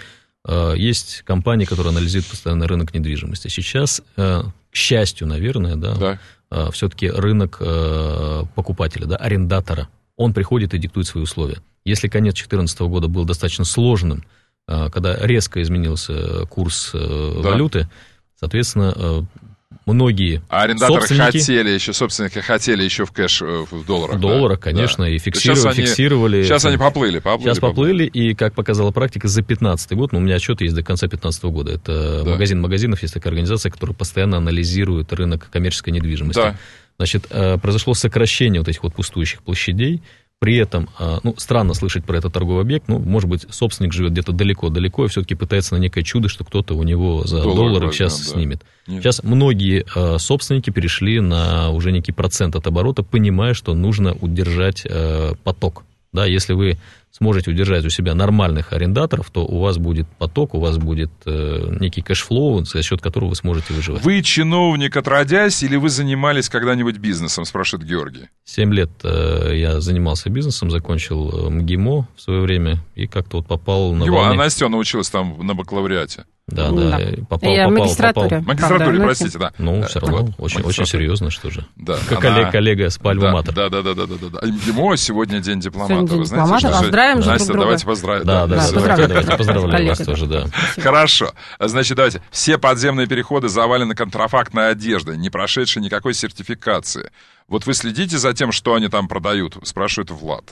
есть компании, которые анализируют постоянно рынок недвижимости. Сейчас, к счастью, наверное, да, да. все-таки рынок покупателя, да, арендатора, он приходит и диктует свои условия. Если конец две тысячи четырнадцатого года был достаточно сложным, когда резко изменился курс да. валюты, соответственно, многие а арендаторы собственники... хотели еще, собственники хотели еще в кэш, в долларах. В долларах, да? конечно, да. и фиксировали. Сейчас, фиксировали, они, сейчас они поплыли, поплыли. Сейчас поплыли, поплыли, и, как показала практика, за пятнадцатый год, ну, у меня отчет есть до конца две тысячи пятнадцатого года, это да. магазин магазинов, есть такая организация, которая постоянно анализирует рынок коммерческой недвижимости. Да. Значит, произошло сокращение вот этих вот пустующих площадей. При этом, ну, странно слышать про этот торговый объект, ну, может быть, собственник живет где-то далеко-далеко и все-таки пытается на некое чудо, что кто-то у него за доллар, доллары возьмем, сейчас да. снимет. Нет. Сейчас многие э, собственники перешли на уже некий процент от оборота, понимая, что нужно удержать э, поток. Да, если вы сможете удержать у себя нормальных арендаторов, то у вас будет поток, у вас будет э, некий кэшфлоу, за счет которого вы сможете выживать. Вы чиновник отродясь или вы занимались когда-нибудь бизнесом, спрашивает Георгий? Семь лет э, я занимался бизнесом, закончил МГИМО в свое время и как-то вот попал на Его, волне. А Настя научилась там на бакалавриате. Да, да, да. Попал, я попал, в магистратуре. попал. В магистратуре, правда, простите, да. Ну, да. все равно, Вот. очень, очень серьезно, что же. Да, как она... коллега, коллега с Пальма-Матер. Да, да, да, да, да, да, да. МГИМО сегодня день дипломата. Сегодня Вы день знаете, дипломата. что Поздравим же Настя, друг друга. давайте поздравим. Да, да, Да, да, поздравляю. давайте, давайте поздравляю вас Коллега. тоже, да. Хорошо. Значит, давайте. Все подземные переходы завалены контрафактной одеждой, не прошедшей никакой сертификации. Вот вы следите за тем, что они там продают? Спрашивает Влад.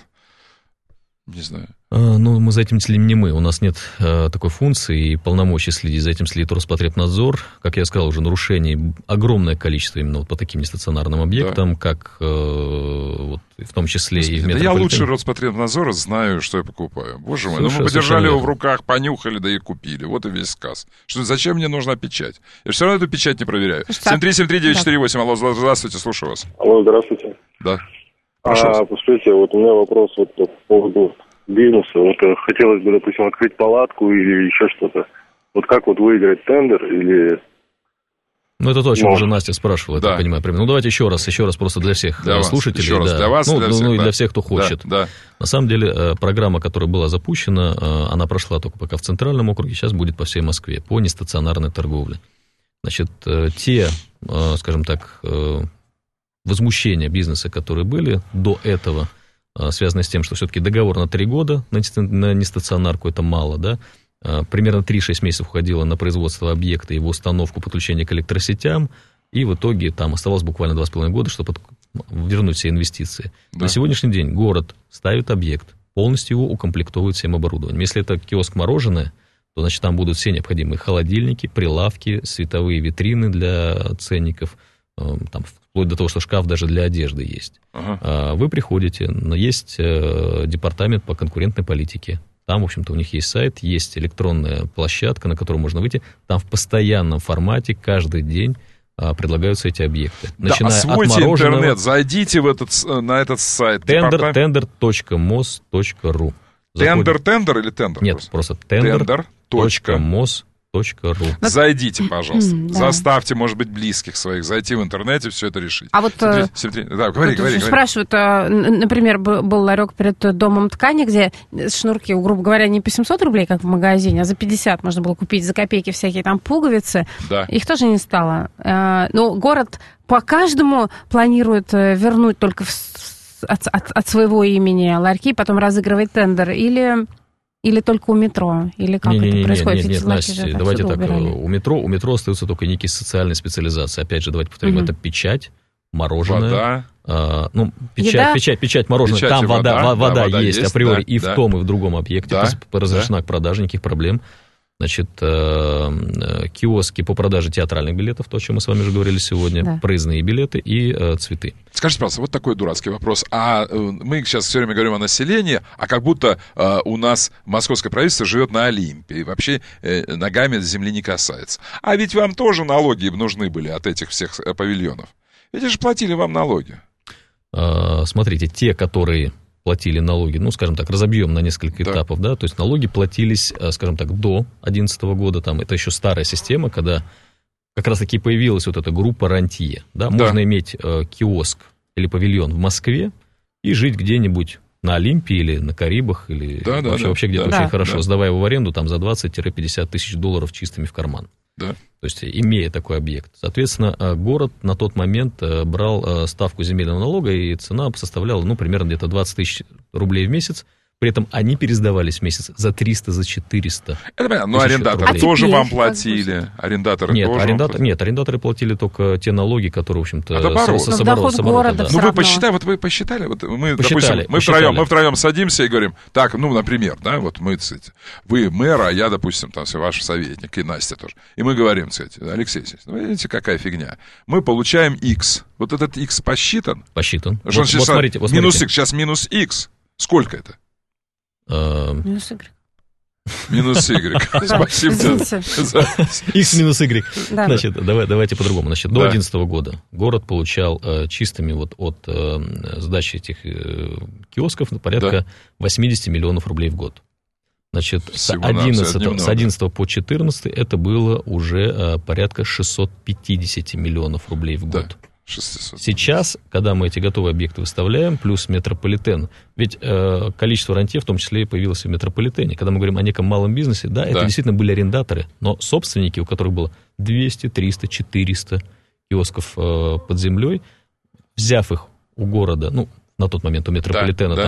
Не знаю. А, ну, мы за этим следим не мы. У нас нет а, такой функции и полномочий следить. За этим следит Роспотребнадзор. Как я сказал, уже нарушений огромное количество именно вот по таким нестационарным объектам, да. как э, вот, в том числе Господи, и в метрополитене. Да я лучше Роспотребнадзора знаю, что я покупаю. Боже мой, Слушай, ну мы подержали его верно. в руках, понюхали, да и купили. Вот и весь сказ. Что, зачем мне нужна печать? Я все равно эту печать не проверяю. семь три семь три девять четыре восемь. Алло, здравствуйте, слушаю вас. Алло, здравствуйте. Да. А, послушайте, вот у меня вопрос вот по поводу бизнеса. Вот э, хотелось бы, допустим, открыть палатку или еще что-то. Вот как вот выиграть тендер или... Ну, это то, о чем Но. уже Настя спрашивала, я Да. так понимаю. Ну, давайте еще раз, еще раз просто для всех Для э, вас. слушателей. Еще раз да. для вас, ну, для ну, всех, ну, и да. для всех, кто хочет. Да, да. На самом деле, э, программа, которая была запущена, э, она прошла только пока в Центральном округе, сейчас будет по всей Москве, по нестационарной торговле. Значит, э, те, э, скажем так, э, возмущения бизнеса, которые были до этого, э, связаны с тем, что все-таки договор на три года на неста- на нестационарку, это мало, да, Э, примерно три-шесть месяцев уходило на производство объекта, его установку, подключение к электросетям, и в итоге там оставалось буквально два с половиной года, чтобы вернуть все инвестиции. Да. На сегодняшний день город ставит объект, полностью его укомплектовывает всем оборудованием. Если это киоск мороженое, то, значит, там будут все необходимые холодильники, прилавки, световые витрины для ценников, э, там, вплоть до того, что шкаф даже для одежды есть. Ага. А Вы приходите, но есть э, департамент по конкурентной политике. Там, в общем-то, у них есть сайт, есть электронная площадка, на которую можно выйти. Там в постоянном формате каждый день а, предлагаются эти объекты. Да, Начиная освойте от мороженого, интернет, зайдите в этот, с- на этот сайт. тендер, Департамент- тендер точка мос точка ру. Тендер, тендер или тендер? Нет, просто? просто тендер Тендер. точка Точка. мос точка ру. Зайдите, пожалуйста. Да. Заставьте, может быть, близких своих зайти в интернете, все это решить. А вот, э, Смотри, смотри. Да, говори, Вот говори, говори. спрашивают, а, н- например, б- был ларек перед домом ткани, где шнурки, грубо говоря, не по семьсот рублей, как в магазине, а за пятьдесят можно было купить за копейки всякие там пуговицы. Да. Их тоже не стало. А, Но город по каждому планирует э, вернуть только в с- от, от- от своего имени ларьки, потом разыгрывать тендер. Или, или только у метро? Или как Не-не-не, это происходит? нет, Ведь нет, знаки Настя, же отсюда давайте так, убирали. у метро, у метро остаются только некие социальные специализации. Опять же, давайте повторим, Мгм. это печать, мороженое. Вода. А, ну, печать, Еда. печать, печать, мороженое, Печать там и вода, вода, во- да, вода вода есть, есть, априори да, и да. в том, и в другом объекте, Да, пос- разрешена к продаже, никаких проблем. Значит, э, э, киоски по продаже театральных билетов, то, о чем мы с вами уже говорили сегодня, Да. проездные билеты и э, цветы. Скажите, пожалуйста, вот такой дурацкий вопрос. А э, мы сейчас все время говорим о населении, а как будто э, у нас московское правительство живет на Олимпе и вообще э, ногами земли не касается. А ведь вам тоже налоги нужны были от этих всех э, павильонов. Эти же платили вам налоги. Э, смотрите, те, которые платили налоги, ну, скажем так, разобьем на несколько Да. этапов, да, то есть налоги платились, э, скажем так, до две тысячи одиннадцатого года, там, это еще старая система, когда как раз-таки появилась вот эта группа рантье, да, Да. можно иметь э, киоск или павильон в Москве и жить где-нибудь на Олимпе или на Карибах, или Да, да, вообще, да, вообще где-то да. очень Да. хорошо, Да. сдавая его в аренду там за двадцать-пятьдесят тысяч долларов чистыми в карман. Да. То есть, имея такой объект. Соответственно, э, город на тот момент э, брал э, ставку земельного налога, и цена составляла, ну, примерно где-то двадцать тысяч рублей в месяц. При этом они пересдавались в месяц за триста, за четыреста. Это понятно, но Тысяча арендаторы рублей. тоже А теперь вам как платили. Арендаторы Нет, тоже вам арендатор, платили? нет, арендаторы платили только те налоги, которые, в общем-то, От оборота. с- с Но в оборота- доход с оборота, города да. всё Ну, вы равно. посчитали, вот вы посчитали, вот мы, Посчитали, допустим, мы посчитали. втроем, мы втроем садимся и говорим, так, ну, например, да, вот мы, кстати, вы мэр, а я, допустим, там, ваш советник, и Настя тоже. И мы говорим, кстати, Алексей Алексеевич, ну, видите, какая фигня. Мы получаем X. Вот этот X посчитан. Посчитан. Что Вот, он вот сейчас смотрите, вот минус смотрите. X, сейчас минус X. Сколько это? Э, Минус игры. Минус Y. Спасибо Извините. за... X минус Y. Да. Значит, давай, давайте по-другому. Значит, до Да. две тысячи одиннадцатого года город получал э, чистыми вот от э, сдачи этих э, киосков порядка Да. восемьдесят миллионов рублей в год. Значит, с Всего-навсего, это одиннадцатого, немного. с одиннадцатого по четырнадцатый это было уже э, порядка шестьсот пятьдесят миллионов рублей в Да. год. шестьсот. Сейчас, когда мы эти готовые объекты выставляем, плюс метрополитен, ведь э, количество рантье в том числе и появилось в метрополитене. Когда мы говорим о неком малом бизнесе, да, это Да. действительно были арендаторы, но собственники, у которых было двести, триста, четыреста киосков э, под землей, взяв их у города, ну, на тот момент у метрополитена Да, да. там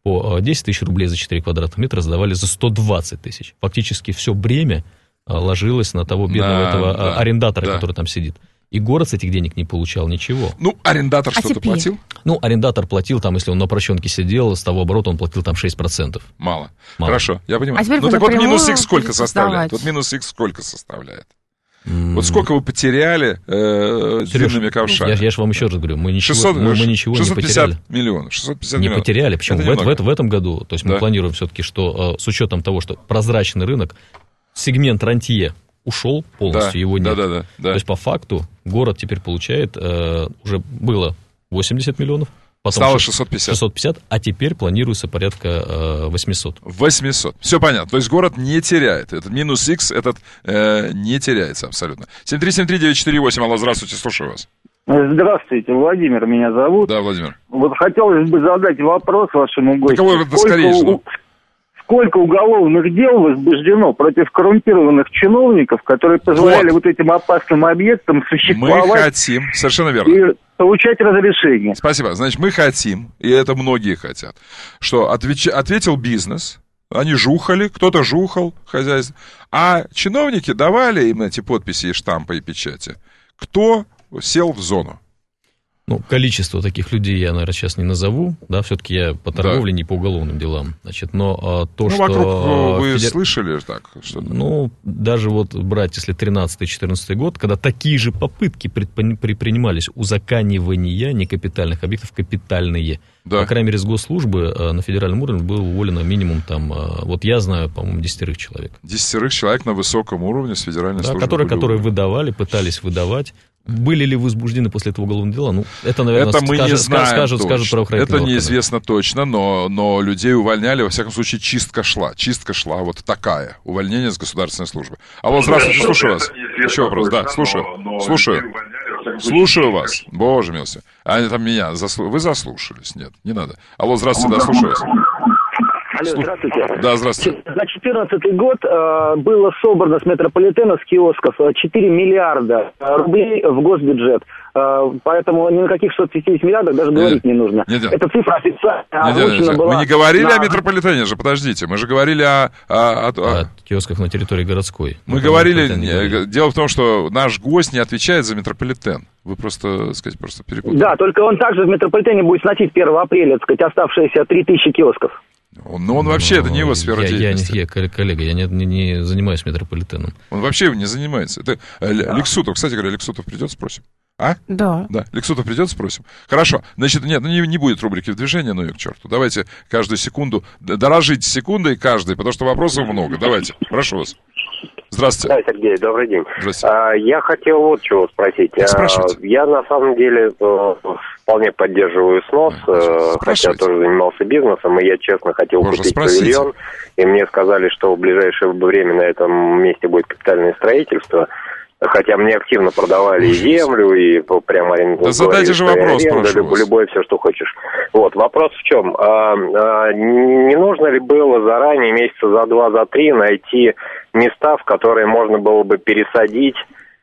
по десять тысяч рублей за четыре квадратных метра сдавали за сто двадцать тысяч. Фактически все бремя ложилось на того бедного да, этого да, арендатора, да. который там сидит. И город с этих денег не получал ничего. Ну, арендатор а что-то теперь? платил? Ну, арендатор платил, там, если он на прощенке сидел, с того оборота он платил там шесть процентов. Мало. Мало. Хорошо, я понимаю. А ну, так вот минус X сколько составляет? Вот минус X сколько составляет? Mm. Вот сколько вы потеряли э, длинными ковшами? Я, я же вам еще раз говорю, мы ничего, шестьсот, мы, мы ничего шестьсот пятьдесят не потеряли. Миллионов, шестьсот пятьдесят не миллионов. потеряли, причем в, в, в этом году, то есть да. мы планируем все-таки, что э, с учетом того, что прозрачный рынок, сегмент рантье ушел полностью, да, его нет. Да, да, да, да. То есть по факту город теперь получает, э, уже было восемьдесят миллионов, потом стало шестьсот пятьдесят. шестьсот пятьдесят, а теперь планируется порядка э, восемьсот. восемьсот. Все понятно. То есть город не теряет. Этот минус X этот э, не теряется абсолютно. семь три семь три девять четыре восемь. Алло, здравствуйте, слушаю вас. Здравствуйте, Владимир меня зовут. Да, Владимир. Вот хотелось бы задать вопрос вашему гостю. Кого скорее, Сколько уголовных дел возбуждено против коррумпированных чиновников, которые позволяли вот, вот этим опасным объектам существовать? Мы хотим, совершенно верно. И получать разрешение. Спасибо. Значит, мы хотим, и это многие хотят, что отвеч... ответил бизнес, они жухали, кто-то жухал хозяйство, а чиновники давали им эти подписи и штампы и печати. Кто сел в зону? Ну, количество таких людей я, наверное, сейчас не назову, да, все-таки я по торговле, да. не по уголовным делам, значит, но а, то, ну, что... вокруг вы федер... слышали так что-то? Ну, даже вот брать, если тринадцатый-четырнадцатый год, когда такие же попытки предпринимались узаконивания некапитальных объектов в капитальные, да. по крайней мере, с госслужбы на федеральном уровне было уволено минимум там, вот я знаю, по-моему, десятерых человек. Десятерых человек на высоком уровне с федеральной да, службы. Которые, которые выдавали, пытались выдавать. Были ли возбуждены после этого уголовного дела? Ну, это, наверное, это мы скажет, не знаем скажут, скажут правоохранительные Это органы. неизвестно точно, но, но людей увольняли, во всяком случае, чистка шла. Чистка шла вот такая. Увольнение с государственной службы. Алло, здравствуйте, слушаю вас. Еще вопрос, да, слушаю. Слушаю. Слушаю вас. Боже милостивый. А там меня, заслу... вы заслушались? Нет, не надо. Алло, здравствуйте, да, слушаю вас. Алло, здравствуйте. Да, здравствуйте. За четырнадцатый год э, было собрано с метрополитена, с киосков четыре миллиарда рублей в госбюджет. Э, поэтому ни на каких шестьсот пятьдесят миллиардах даже говорить не, не нужно. Не, не. Эта цифра официально озвучена была. Мы не говорили на... о метрополитене же, подождите. Мы же говорили о... о, о, о... о киосках на территории городской. Мы говорили... Не, дело в том, что наш гость не отвечает за метрополитен. Вы просто, так сказать, просто перепутали. Да, только он также в метрополитене будет сносить первого апреля, так сказать, оставшиеся три тысячи киосков. Но он вообще, это не его сфера я, деятельности. Я, я, коллега, я не, не, не занимаюсь метрополитеном. Он вообще не занимается. Это да. Лексутов, кстати говоря, Лексутов придет, спросим. А? Да. Да, Лексутов придет, спросим. Хорошо, значит, нет, ну не, не будет рубрики в движении, ну и к черту. Давайте каждую секунду, дорожите секундой каждой, потому что вопросов много. Давайте, прошу вас. Здравствуйте. Да, Сергей, добрый день. Здравствуйте. А, я хотел вот чего спросить. Спрашивайте. А, я на самом деле вполне поддерживаю снос, хотя тоже занимался бизнесом, и я честно хотел Боже, купить спросите. павильон, и мне сказали, что в ближайшее время на этом месте будет капитальное строительство. Хотя мне активно продавали и землю, и прямо аренду. Да задайте же вопрос, аренда, прошу люб, вас. Любое все, что хочешь. Вот, вопрос в чем? А, а, не нужно ли было заранее, месяца за два, за три, найти места, в которые можно было бы пересадить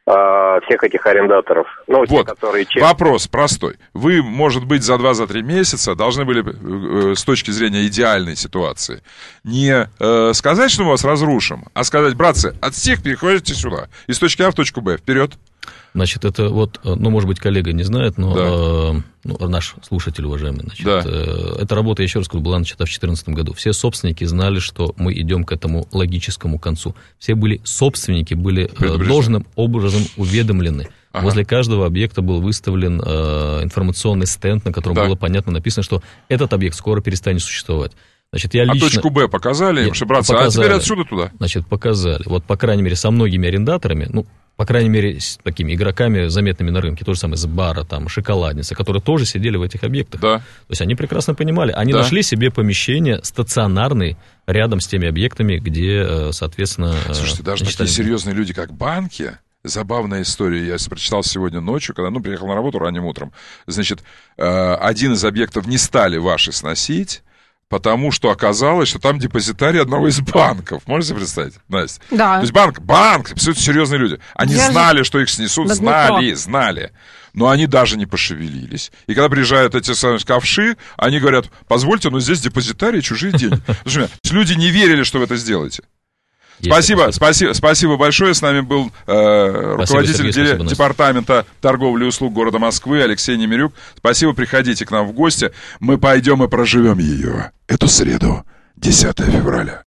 а, всех этих арендаторов? Ну, вот, те, которые... вопрос простой. Вы, может быть, за два, за три месяца должны были, э, с точки зрения идеальной ситуации, не э, сказать, что мы вас разрушим, а сказать, братцы, от всех переходите сюда. Из точки А в точку Б. Вперед. Значит, это вот, ну, может быть, коллега не знает, но да. э, ну, наш слушатель, уважаемый, значит, да. э, эта работа, я еще раз говорю, была начата в две тысячи четырнадцатом году. Все собственники знали, что мы идем к этому логическому концу. Все были собственники, были э, должным образом уведомлены. Ага. Возле каждого объекта был выставлен э, информационный стенд, на котором да. было понятно написано, что этот объект скоро перестанет существовать. Значит, я а лично... точку Б показали им, что, братцы, показали. А теперь отсюда туда? Значит, показали. Вот, по крайней мере, со многими арендаторами, ну, по крайней мере, с такими игроками, заметными на рынке, то же самое с бара, там, шоколадница, которые тоже сидели в этих объектах. Да. То есть они прекрасно понимали. Они да. нашли себе помещение стационарное рядом с теми объектами, где, соответственно... Слушайте, даже такие они... серьезные люди, как банки... Забавная история, я прочитал сегодня ночью, когда, ну, приехал на работу ранним утром. Значит, один из объектов не стали ваши сносить, потому что оказалось, что там депозитарий одного из банков. Можете представить, Настя? Да. То есть банк, банк, абсолютно серьезные люди. Они Я знали, же... что их снесут, Над знали, метро. знали. Но они даже не пошевелились. И когда приезжают эти самые ковши, они говорят, позвольте, но здесь депозитарий, чужие деньги. Слушай, люди не верили, что вы это сделаете. Спасибо, спасибо, спасибо большое. С нами был э, руководитель Сергей, спасибо, департамента торговли и услуг города Москвы Алексей Немирюк. Спасибо, приходите к нам в гости. Мы пойдем и проживем ее. Эту среду, десятое февраля.